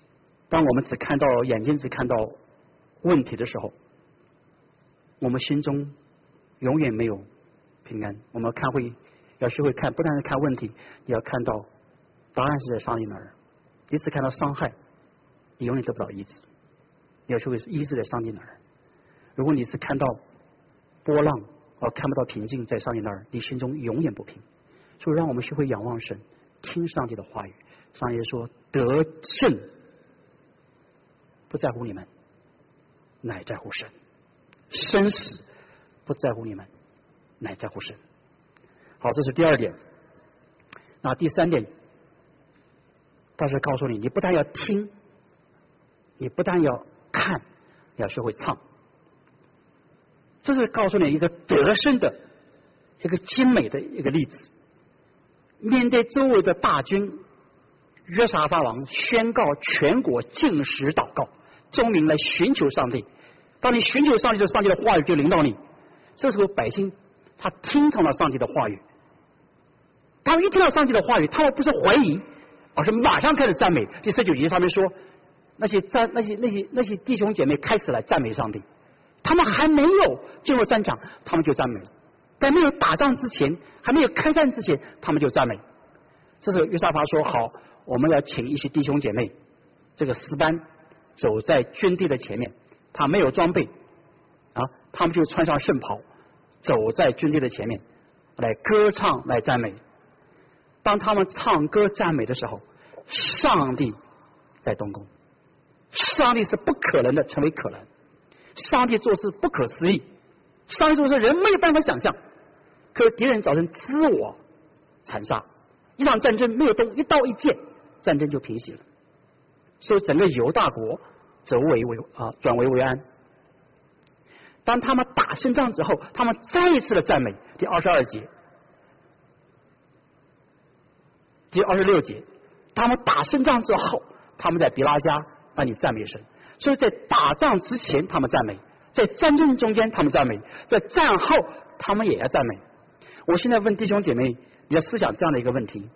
当我们眼睛只看到问题的时候，我们心中永远没有平安。我们要学会看，不但是看问题，也要看到答案是在上帝那儿。你只看到伤害，你永远得不到医治。你要学会医治在上帝那儿。如果你是看到波浪而看不到平静在上帝那儿，你心中永远不平。所以让我们学会仰望神，听上帝的话语。上帝说：“得胜不在乎你们，乃在乎神；生死不在乎你们，乃在乎神。”好，这是第二点。那第三点，他是告诉你，你不但要听，你不但要看，要学会唱。这是告诉你一个得胜的一个精美的一个例子。面对周围的大军，约沙法王宣告全国禁食祷告，众民来寻求上帝。当你寻求上帝的时候，上帝的话语就临到你。这时候百姓他听从了上帝的话语，他们一听到上帝的话语，他们不是怀疑，而是马上开始赞美。第19节上面说，那些弟兄姐妹开始来赞美上帝。他们还没有进入战场，他们就赞美了；在没有打仗之前，还没有开战之前，他们就赞美。这时候约沙法说：“好，我们要请一些弟兄姐妹，这个诗班走在军队的前面，他没有装备啊，他们就穿上圣袍，走在军队的前面，来歌唱，来赞美。当他们唱歌赞美的时候，上帝在动工，上帝是不可能的成为可能。”上帝做事不可思议，上帝做事人没有办法想象。可是敌人造成自我残杀，一场战争没有动一刀一剑，战争就平息了。所以整个犹大国转危为安。当他们打胜仗之后，他们再一次的赞美。第22节、第26节，他们打胜仗之后，他们在比拉加那里赞美神。所以在打仗之前他们赞美，在战争中间他们赞美，在战后他们也要赞美。我现在问弟兄姐妹，你要思想这样的一个问题：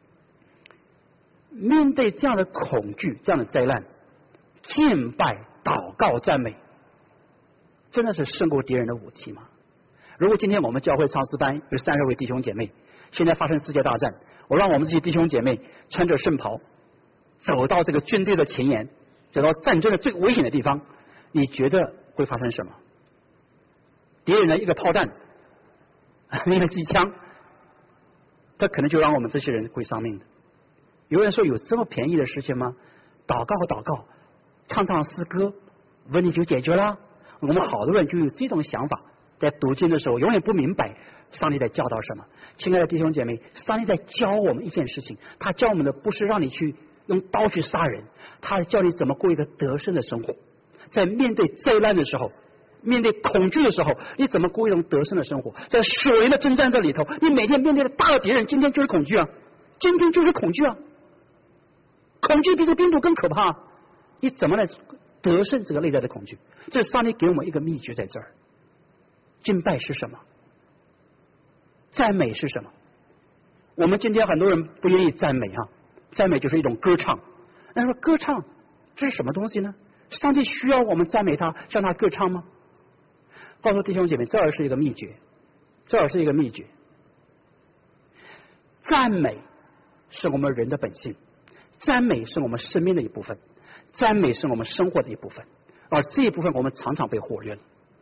面对这样的恐惧、这样的灾难，敬拜、祷告、赞美，真的是胜过敌人的武器吗？如果今天我们教会唱诗班有30位弟兄姐妹，现在发生世界大战，我让我们这些弟兄姐妹穿着圣袍，走到这个军队的前沿，走到战争的最危险的地方，你觉得会发生什么？敌人的一个炮弹，一个机枪，这可能就让我们这些人会丧命的。有人说有这么便宜的事情吗？祷告和祷告，唱唱诗歌，问题就解决了。我们好多人就有这种想法，在读经的时候永远不明白上帝在教导什么。亲爱的弟兄姐妹，上帝在教我们一件事情，他教我们的不是让你去用刀去杀人，他教你怎么过一个得胜的生活。在面对灾难的时候，面对恐惧的时候，你怎么过一种得胜的生活？在属灵的征战这里头，你每天面对的大的敌人，今天就是恐惧啊，今天就是恐惧啊，恐惧比这个病毒更可怕。你怎么来得胜这个内在的恐惧？这是上帝给我们一个秘诀在这儿。敬拜是什么？赞美是什么？我们今天很多人不愿意赞美啊，赞美就是一种歌唱。那说歌唱这是什么东西呢？上帝需要我们赞美他，向他歌唱吗？告诉弟兄姐妹，这儿是一个秘诀，这儿是一个秘诀。赞美是我们人的本性，赞美是我们生命的一部分，赞美是我们生活的一部分，而这一部分我们常常被忽略了。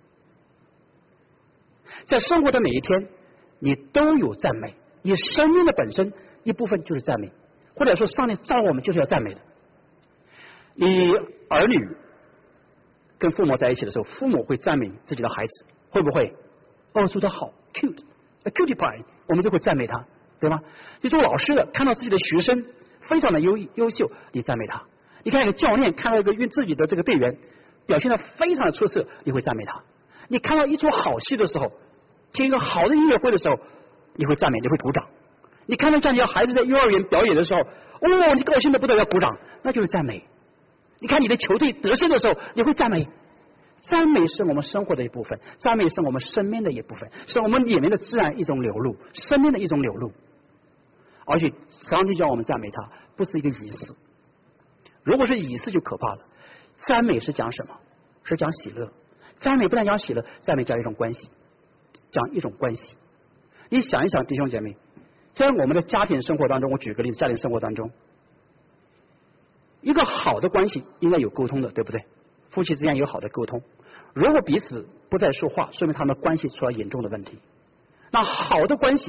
在生活的每一天，你都有赞美，你生命的本身一部分就是赞美，或者说上帝造我们就是要赞美的。你儿女跟父母在一起的时候，父母会赞美自己的孩子，会不会？哦，做得好 ，cute pie， 我们就会赞美他，对吗？你做老师的看到自己的学生非常的优秀，你赞美他；你看一个教练看到一个自己的这个队员表现得非常的出色，你会赞美他；你看到一出好戏的时候，听一个好的音乐会的时候，你会赞美，你会鼓掌；你看到像你的孩子在幼儿园表演的时候，哦，你高兴的不得了，鼓掌，那就是赞美。你看你的球队得胜的时候，你会赞美。赞美是我们生活的一部分，赞美是我们生命的一部分，是我们里面的自然一种流露，生命的一种流露。而且上帝叫我们赞美他，不是一个仪式， 如果是以示就可怕了。赞美是讲什么？是讲喜乐。赞美不但讲喜乐，赞美讲一种关系，讲一种关系。你想一想，弟兄姐妹，在我们的家庭生活当中，我举个例子，家庭生活当中，一个好的关系应该有沟通的，对不对？夫妻之间有好的沟通。如果彼此不再说话，说明他们的关系出了严重的问题。那好的关系，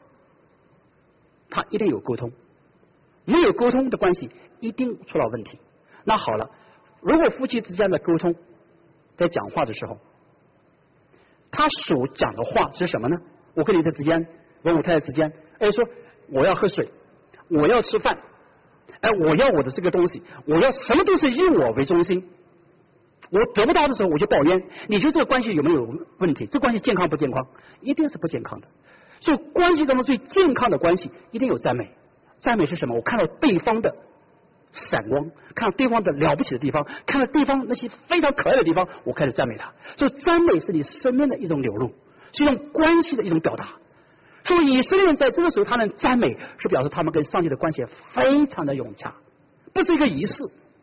它一定有沟通，没有沟通的关系一定出了问题。那好了，如果夫妻之间的沟通，在讲话的时候，他所讲的话是什么呢？我跟你在之间，我太太之间，说我要喝水，我要吃饭，我要我的这个东西，我要什么都是以我为中心。我得不到的时候我就抱怨，你觉得这个关系有没有问题？这关系健康不健康？一定是不健康的。所以关系当中最健康的关系一定有赞美。赞美是什么？我看到对方的闪光，看到对方的了不起的地方，看到对方那些非常可爱的地方，我开始赞美他。所以赞美是你生命的一种流露，是一种关系的一种表达。所以以色列人在这个时候他们赞美，是表示他们跟上帝的关系非常的融洽，不是一个仪式，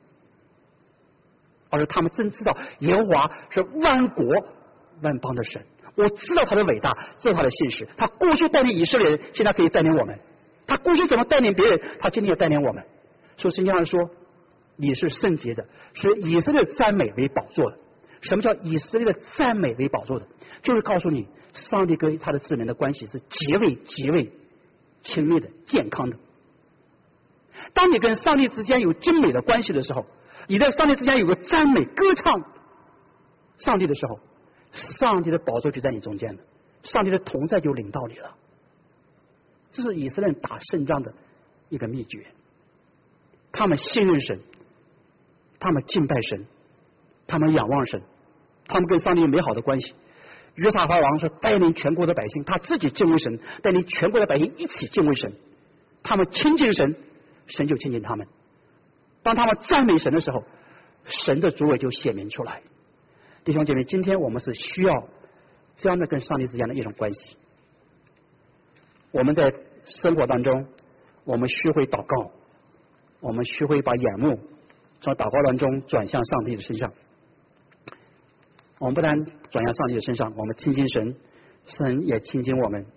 而是他们真知道耶和华是万国万邦的神。我知道他的伟大，知道他的信实。他过去带领以色列人，现在可以带领我们。他过去怎么带领别人，他今天要带领我们。所以圣经上说，你是圣洁的，是以色列赞美为宝座的。什么叫以色列的赞美为宝座的？就是告诉你，上帝跟他的子民的关系是极为亲密的、健康的。当你跟上帝之间有真美的关系的时候，你在上帝之间有个赞美歌唱上帝的时候，上帝的宝座就在你中间了，上帝的同在就领导你了。这是以色列人打胜仗的一个秘诀。他们信任神，他们敬拜神，他们仰望神，他们跟上帝有美好的关系。约沙法王说带领全国的百姓，他自己敬畏神，带领全国的百姓一起敬畏神。他们亲近神，神就亲近他们。当他们赞美神的时候，神的主伟就显明出来。弟兄姐妹，今天我们是需要这样的跟上帝之间的一种关系。我们在生活当中，我们学会祷告，我们学会把眼目从祷告当中转向上帝的身上。我们不但转向上帝的身上，我们亲近神，神也亲近我们，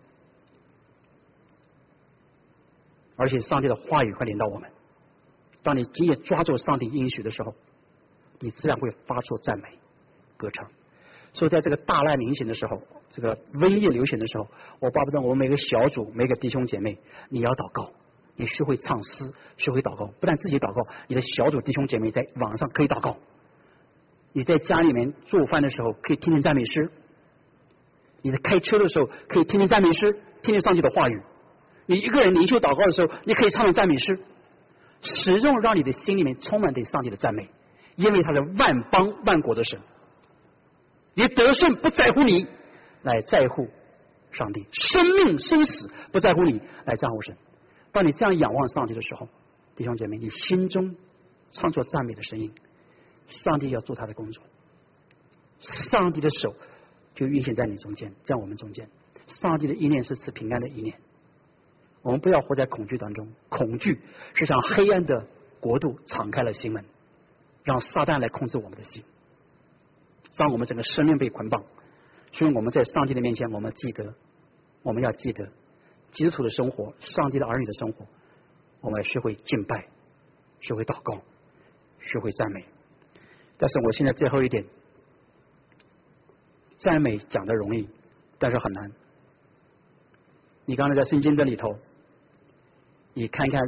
而且上帝的话语会领导我们。当你紧紧抓住上帝应许的时候，你自然会发出赞美歌唱。所以在这个大难临行的时候，这个瘟疫流行的时候，我巴不得我们每个小组每个弟兄姐妹，你要祷告，你学会唱诗，学会祷告。不但自己祷告，你的小组弟兄姐妹在网上可以祷告，你在家里面做饭的时候可以听听赞美诗，你在开车的时候可以听听赞美诗，听听上帝的话语。你一个人灵修祷告的时候，你可以唱唱赞美诗，始终让你的心里面充满对上帝的赞美，因为他是万邦万国的神。你得胜不在乎你，来在乎上帝；生命生死不在乎你，来在乎神。当你这样仰望上帝的时候，弟兄姐妹，你心中唱出赞美的声音，上帝要做他的工作，上帝的手就运行在你中间，在我们中间。上帝的意念是赐平安的意念。我们不要活在恐惧当中，恐惧是向黑暗的国度敞开了心门，让撒旦来控制我们的心，让我们整个生命被捆绑。所以我们在上帝的面前，我们要记得基督徒的生活，上帝的儿女的生活，我们要学会敬拜，学会祷告，学会赞美。但是我现在最后一点，赞美讲的容易，但是很难。你刚才在圣经这里头，你看一看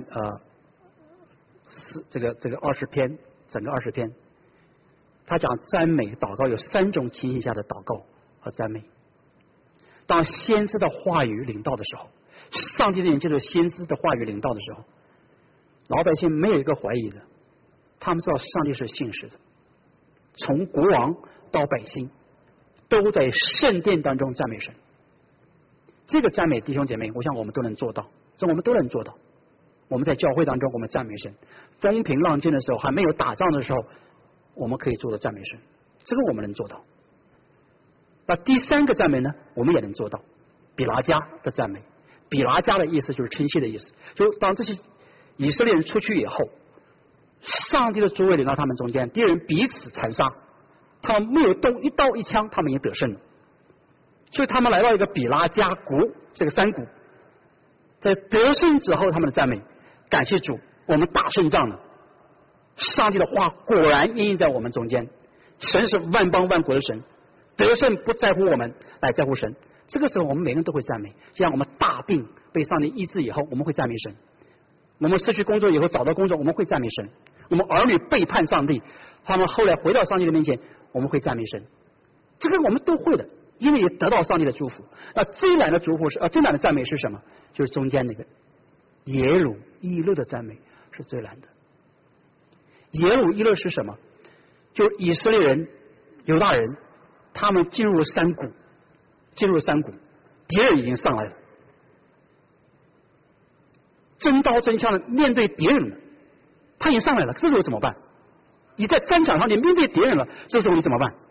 这个20篇，整个20篇，他讲赞美祷告有3种情形下的祷告和赞美。当先知的话语领导的时候，上帝的眼就是先知的话语领导的时候，老百姓没有一个怀疑的，他们知道上帝是信实的，从国王到百姓都在圣殿当中赞美神。这个赞美，弟兄姐妹，我想我们都能做到，这我们都能做到。我们在教会当中，我们赞美神；风平浪静的时候，还没有打仗的时候，我们可以做到赞美神，这个我们能做到。那第3个赞美呢，我们也能做到。比拉加的赞美，比拉加的意思就是称谢的意思，就当这些以色列人出去以后， 上帝的主位临到他们中间，敌人彼此残杀，他们没有动一刀一枪，他们也得胜了。所以他们来到一个比拉加谷这个山谷，在得胜之后，他们的赞美，感谢主，我们打胜仗了。上帝的话果然应验在我们中间，神是万邦万国的神，得胜不在乎我们，来在乎神。这个时候我们每个人都会赞美，就像我们大病被上帝医治以后，我们会赞美神；我们失去工作以后找到工作，我们会赞美神；我们儿女背叛上帝，他们后来回到上帝的面前，我们会赞美神。这个我们都会的，因为也得到上帝的祝福。那这一栏的祝福是这一栏的赞美是什么？就是中间那个耶鲁伊勒的赞美是最难的。耶鲁伊勒是什么？就是以色列人、犹大人，他们进入山谷，敌人已经上来了，真刀真枪的面对敌人了，他已经上来了，这时候怎么办？你在战场上你面对敌人了，这时候你怎么办？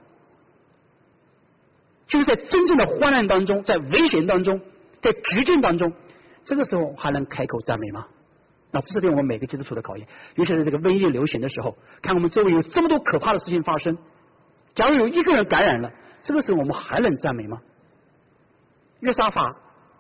就是在真正的患难当中，在危险当中，在局境当中，这个时候还能开口赞美吗？那这是对我们每个基督徒的考验，尤其是这个瘟疫流行的时候，看我们周围有这么多可怕的事情发生，假如有一个人感染了，这个时候我们还能赞美吗？约沙法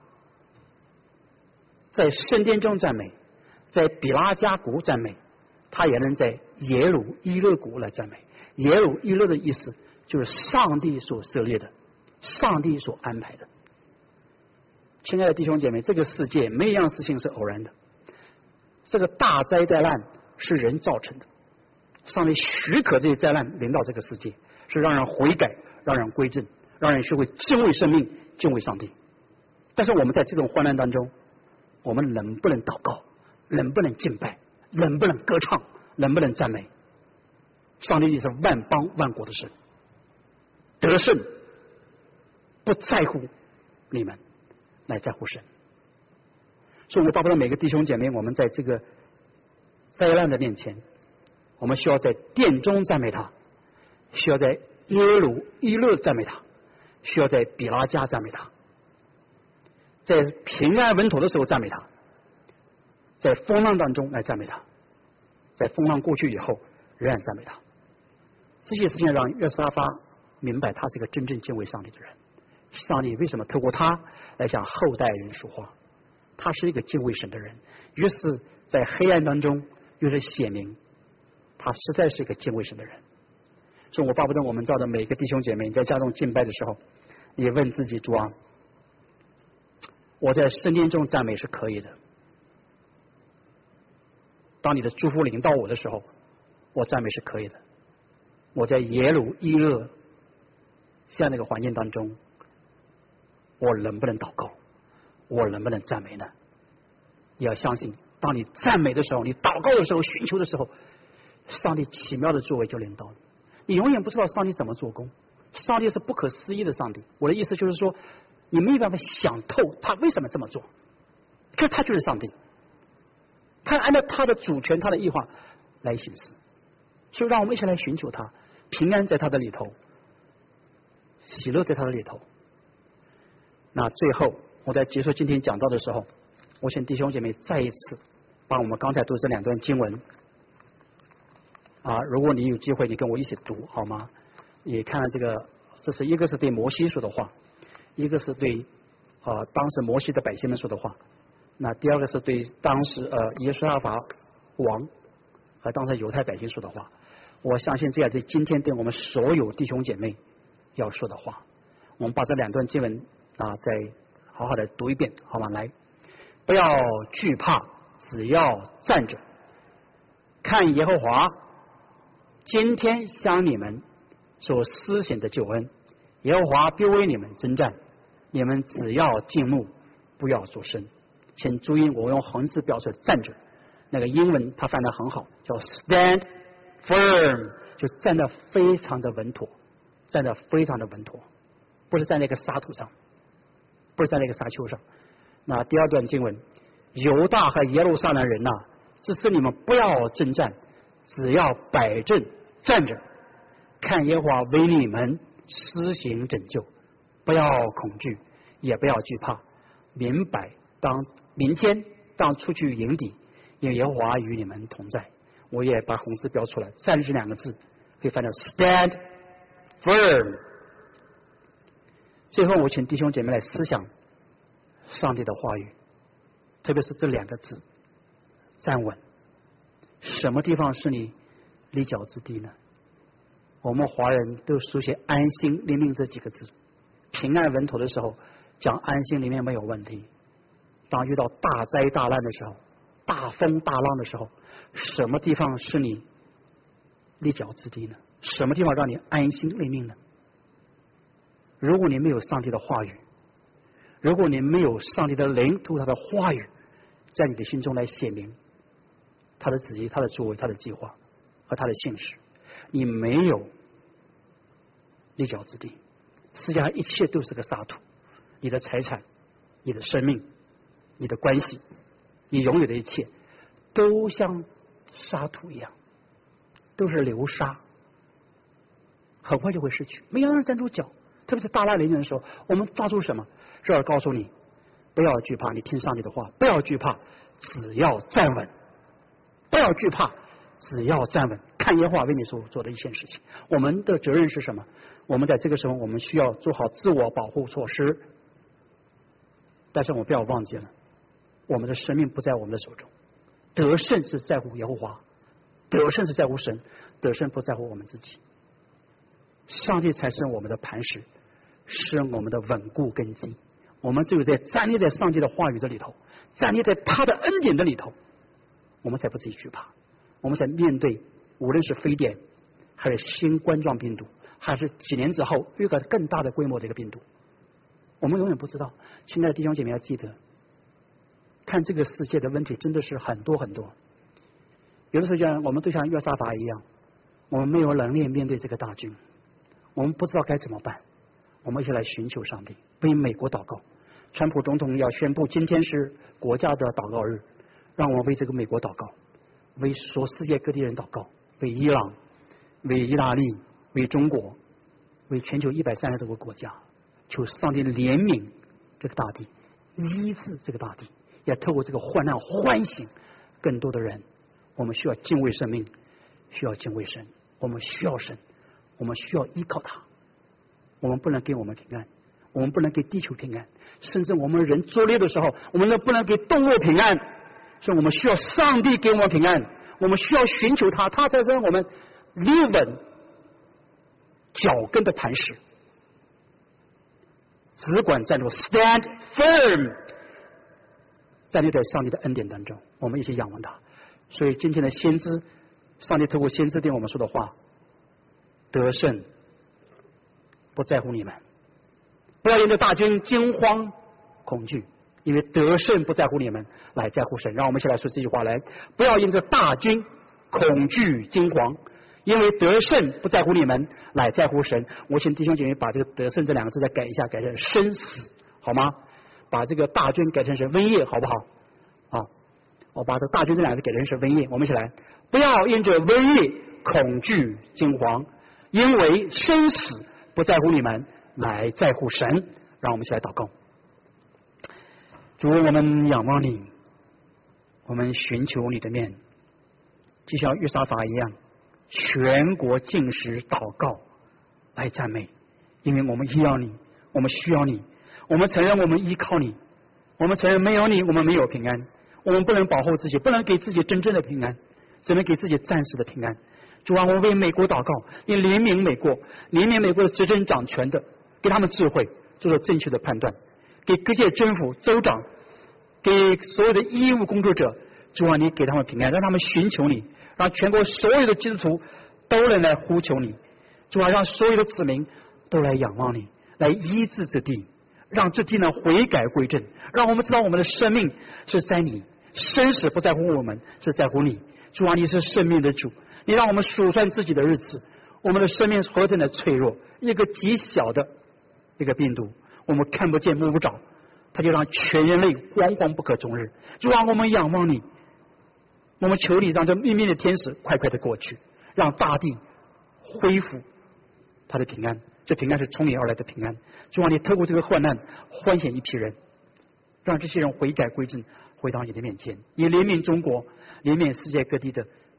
在圣殿中赞美，在比拉加谷赞美，他也能在耶鲁伊勒谷来赞美。耶鲁伊勒的意思就是上帝所设立的，上帝所安排的。亲爱的弟兄姐妹，这个世界没一样事情是偶然的，这个大灾难是人造成的，上帝许可这些灾难临到这个世界，是让人悔改，让人归正，让人学会敬畏生命，敬畏上帝。但是我们在这种患难当中，我们能不能祷告，能不能敬拜，能不能歌唱，能不能赞美？上帝是万邦万国的神，得胜不在乎你们，来在乎神。所以我巴不得每个弟兄姐妹，我们在这个灾难的面前，我们需要在殿中赞美他，需要在耶鲁伊勒赞美他，需要在比拉加赞美他，在平安稳妥的时候赞美他，在风浪当中来赞美他，在风浪过去以后仍然赞美他。这些事情让约沙法明白他是一个真正敬畏上帝的人，上帝为什么透过他来向后代人说话，他是一个敬畏神的人，于是在黑暗当中又是显明他实在是一个敬畏神的人。所以我巴不得我们照着每个弟兄姐妹，你在家中敬拜的时候，你问自己，主啊，我在圣殿中赞美是可以的，当你的祝福临到我的时候，我赞美是可以的。我在耶鲁伊勒这样的一个环境当中，我能不能祷告，我能不能赞美呢？你要相信，当你赞美的时候，你祷告的时候，寻求的时候，上帝奇妙的作为就临到你。你永远不知道上帝怎么做工，上帝是不可思议的上帝。我的意思就是说，你没有办法想透他为什么这么做，可是他就是上帝，他按照他的主权，他的意化来行事。所以让我们一起来寻求他，平安在他的里头，喜乐在他的里头。那最后我在结束今天讲道的时候，我请弟兄姐妹再一次把我们刚才读这两段经文如果你有机会你跟我一起读好吗？也看这个，这是一个是对摩西说的话，一个是对当时摩西的百姓们说的话，那第二个是对当时耶稣沙法王和当时犹太百姓说的话。我相信这也是今天对我们所有弟兄姐妹要说的话。我们把这两段经文再好好的读一遍好吗？来，不要惧怕，只要站着看耶和华今天向你们所施行的救恩，耶和华必为你们征战，你们只要静默，不要作声。请注意，我用横字标出站着，那个英文它翻得很好，叫 stand firm， 就站得非常的稳妥，站得非常的稳妥，不是在那个沙土上，不是在那个沙丘上。那第二段经文，犹大和耶路撒冷人只是你们不要征战，只要摆正站着，看耶和华为你们施行拯救，不要恐惧，也不要惧怕，明天当出去迎敌，因为耶和华与你们同在。 我也把红字标出来，站这2个字可以翻成 stand firm。最后我请弟兄姐妹来思想上帝的话语，特别是这2个字站稳。什么地方是你立脚之地呢？我们华人都书写安心立命这几个字，平安稳妥的时候讲安心里面没有问题，当遇到大灾大难的时候，大风大浪的时候，什么地方是你立脚之地呢？什么地方让你安心立命呢？如果你没有上帝的话语，如果你没有上帝的灵透过他的话语在你的心中来显明他的旨意、他的作为、他的计划和他的信实，你没有立脚之地。世界上一切都是个沙土，你的财产、你的生命、你的关系，你拥有的一切都像沙土一样，都是流沙，很快就会失去，没有人站住脚。特别是大难临头的时候，我们抓住什么？这儿告诉你，不要惧怕，你听上帝的话，不要惧怕，只要站稳，不要惧怕，只要站稳，看耶和华为你所做的一件事情。我们的责任是什么？我们在这个时候，我们需要做好自我保护措施，但是我们不要忘记了，我们的生命不在我们的手中，得胜是在乎耶和华，得胜是在乎神，得胜不在乎我们自己。上帝才是我们的磐石，是我们的稳固根基。我们只有在站立在上帝的话语的里头，站立在他的恩典的里头，我们才不至于惧怕，我们才面对无论是非典还是新冠状病毒，还是几年之后有个更大的规模的一个病毒，我们永远不知道。亲爱的弟兄姐妹要记得，看这个世界的问题真的是很多很多。有的时候我们都像约沙法一样，我们没有能力面对这个大军，我们不知道该怎么办。我们一起来寻求上帝，为美国祷告。川普总统要宣布今天是国家的祷告日，让我们为这个美国祷告，为所世界各地人祷告，为伊朗、为意大利、为中国，为全球130多个国家，求上帝怜悯这个大地，医治这个大地，也透过这个患难唤醒更多的人。我们需要敬畏生命，需要敬畏神，我们需要神，我们需要依靠他。我们不能给我们平安，我们不能给地球平安，甚至我们人作孽的时候，我们都不能给动物平安。所以我们需要上帝给我们平安，我们需要寻求他，他才是让我们立稳脚跟的磐石，只管站住 ，stand firm， 站立在上帝的恩典当中，我们一起仰望他。所以今天的先知，上帝透过先知对我们说的话，得胜不在乎你们，不要因着大军惊慌恐惧，因为得胜不在乎你们，来在乎神。让我们一起来说这句话来，不要因着大军恐惧惊慌，因为得胜不在乎你们，来在乎神。我请弟兄姐妹把这个得胜这2个字再改一下，改成生死，好吗？把这个大军改成是瘟疫，好不好？好，我把这大军这2个字改成是瘟疫。我们一起来，不要因着瘟疫恐惧惊慌，因为生死不在乎你们，来在乎神。让我们一起来祷告。主，我们仰望你，我们寻求你的面，就像约沙法一样，全国禁食祷告来赞美，因为我们需要你，我们需要你，我们承认我们依靠你，我们承认没有你我们没有平安，我们不能保护自己，不能给自己真正的平安，只能给自己暂时的平安。主啊，我为美国祷告，你怜悯美国，怜悯美国的执政掌权的，给他们智慧，做出正确的判断，给各界政府、州长，给所有的医务工作者，主啊，你给他们平安，让他们寻求你，让全国所有的基督徒都能来呼求你。主啊，让所有的子民都来仰望你，来医治这地，让这地呢悔改归正，让我们知道我们的生命是在你，生死不在乎我们，是在乎你。主啊，你是生命的主，你让我们数算自己的日子，我们的生命何等的脆弱，一个极小的一个病毒，我们看不见摸不着，它就让全人类惶惶不可终日。主啊，我们仰望你，我们求你让这秘密的天使快快的过去，让大地恢复他的平安，这平安是从你而来的平安。主啊，你透过这个患难唤醒一批人，让这些人悔改归正，回到你的面前。也怜悯中国，怜悯世界各地的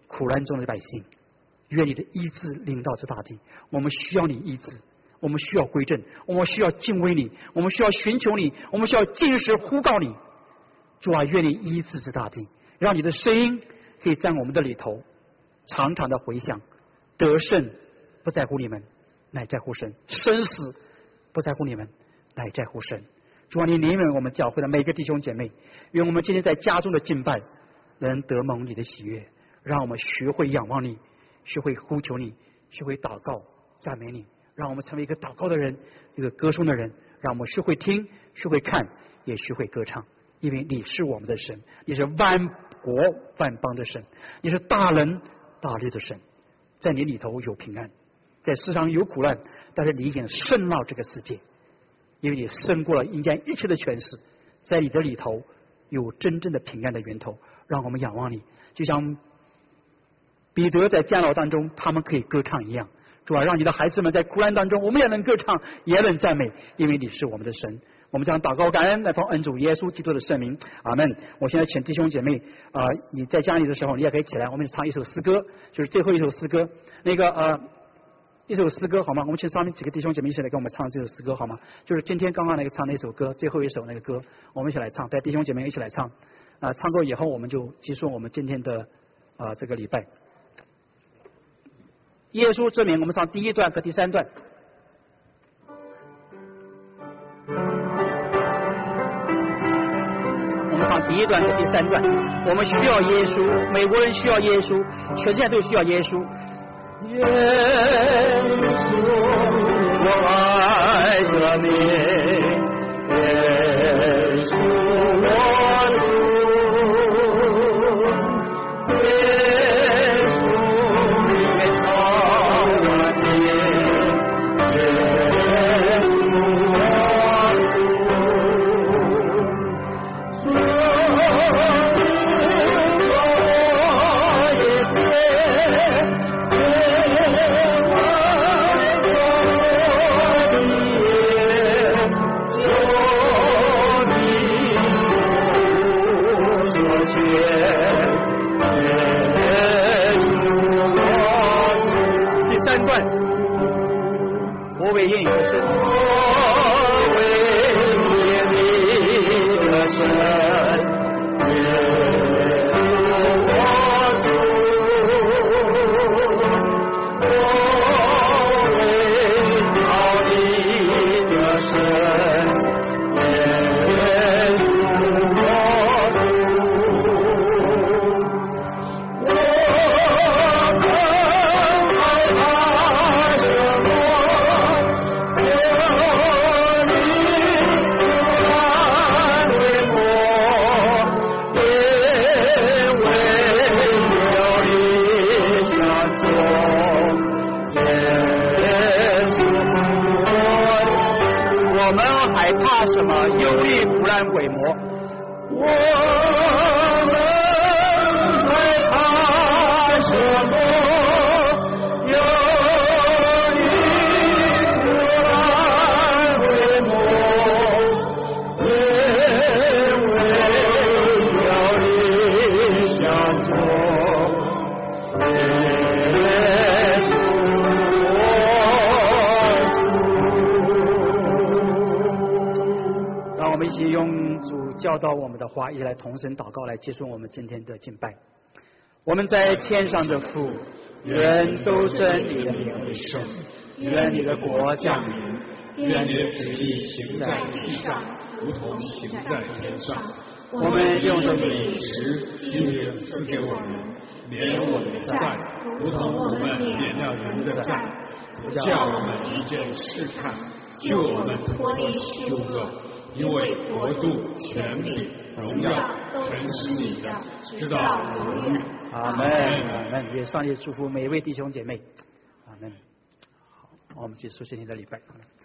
苦难中的百姓。愿你的医治临到这大地，我们需要你医治，我们需要归正，我们需要敬畏你，我们需要寻求你，我们需要进食呼告你。主啊，愿你医治这大地，让你的声音可以在我们的里头常常的回响。得胜不在乎你们，乃在乎神；生死不在乎你们，乃在乎神。主啊，你怜悯我们教会的每个弟兄姐妹，愿我们今天在家中的敬拜能得蒙你的喜悦，让我们学会仰望你，学会呼求你，学会祷告赞美你，让我们成为一个祷告的人，一个歌颂的人，让我们学会听，学会看，也学会歌唱。因为你是我们的神，你是万国万邦的神，你是大能大力的神。在你里头有平安，在世上有苦难，但是你已经胜了这个世界，因为你胜过了阴间一切的权势。在你的里头有真正的平安的源头，让我们仰望你，就像彼得在监牢当中他们可以歌唱一样。主啊，让你的孩子们在苦难当中，我们也能歌唱，也能赞美，因为你是我们的神。我们将祷告感恩来奉恩主耶稣基督的圣名，阿门。我现在请弟兄姐妹你在家里的时候，你也可以起来，我们唱一首诗歌，就是最后一首诗歌，一首诗歌好吗？我们请上面几个弟兄姐妹一起来跟我们唱这首诗歌好吗？就是今天刚刚唱那首歌，最后一首那个歌，我们一起来唱，带弟兄姐妹一起来唱。唱过以后，我们就结束我们今天的这个礼拜。耶稣之名，我们唱第一段和第三段。我们唱第一段和第三段。我们需要耶稣，美国人需要耶稣，全世界都需要耶稣。耶稣，我爱着你，耶稣，我主，耶稣，你超越你，耶稣，我我为应你的神，我为应你的神，我主，我为讨你的神，耶稣我主，我更害怕什么？怕什么？忧虑苦难鬼魔。我们害怕什么？忧虑苦难鬼魔，因为有你相助，耶稣我们一起用主教导我们的话，一起来同声祷告，来结束我们今天的敬拜。我们在天上的父，愿都称你的名为圣，愿你的国降临， 愿你的旨意行在地上，如同行在天上。 我们用的饮食今日赐给我们，免我们的债，如同我们免了人的债，不叫我们遇见试探，救我们脱离羞恶。因为国度、权柄、荣耀，全是你的，直到永远。 阿门，阿门。愿上帝祝福每一位弟兄姐妹。阿门。好，我们结束今天的礼拜。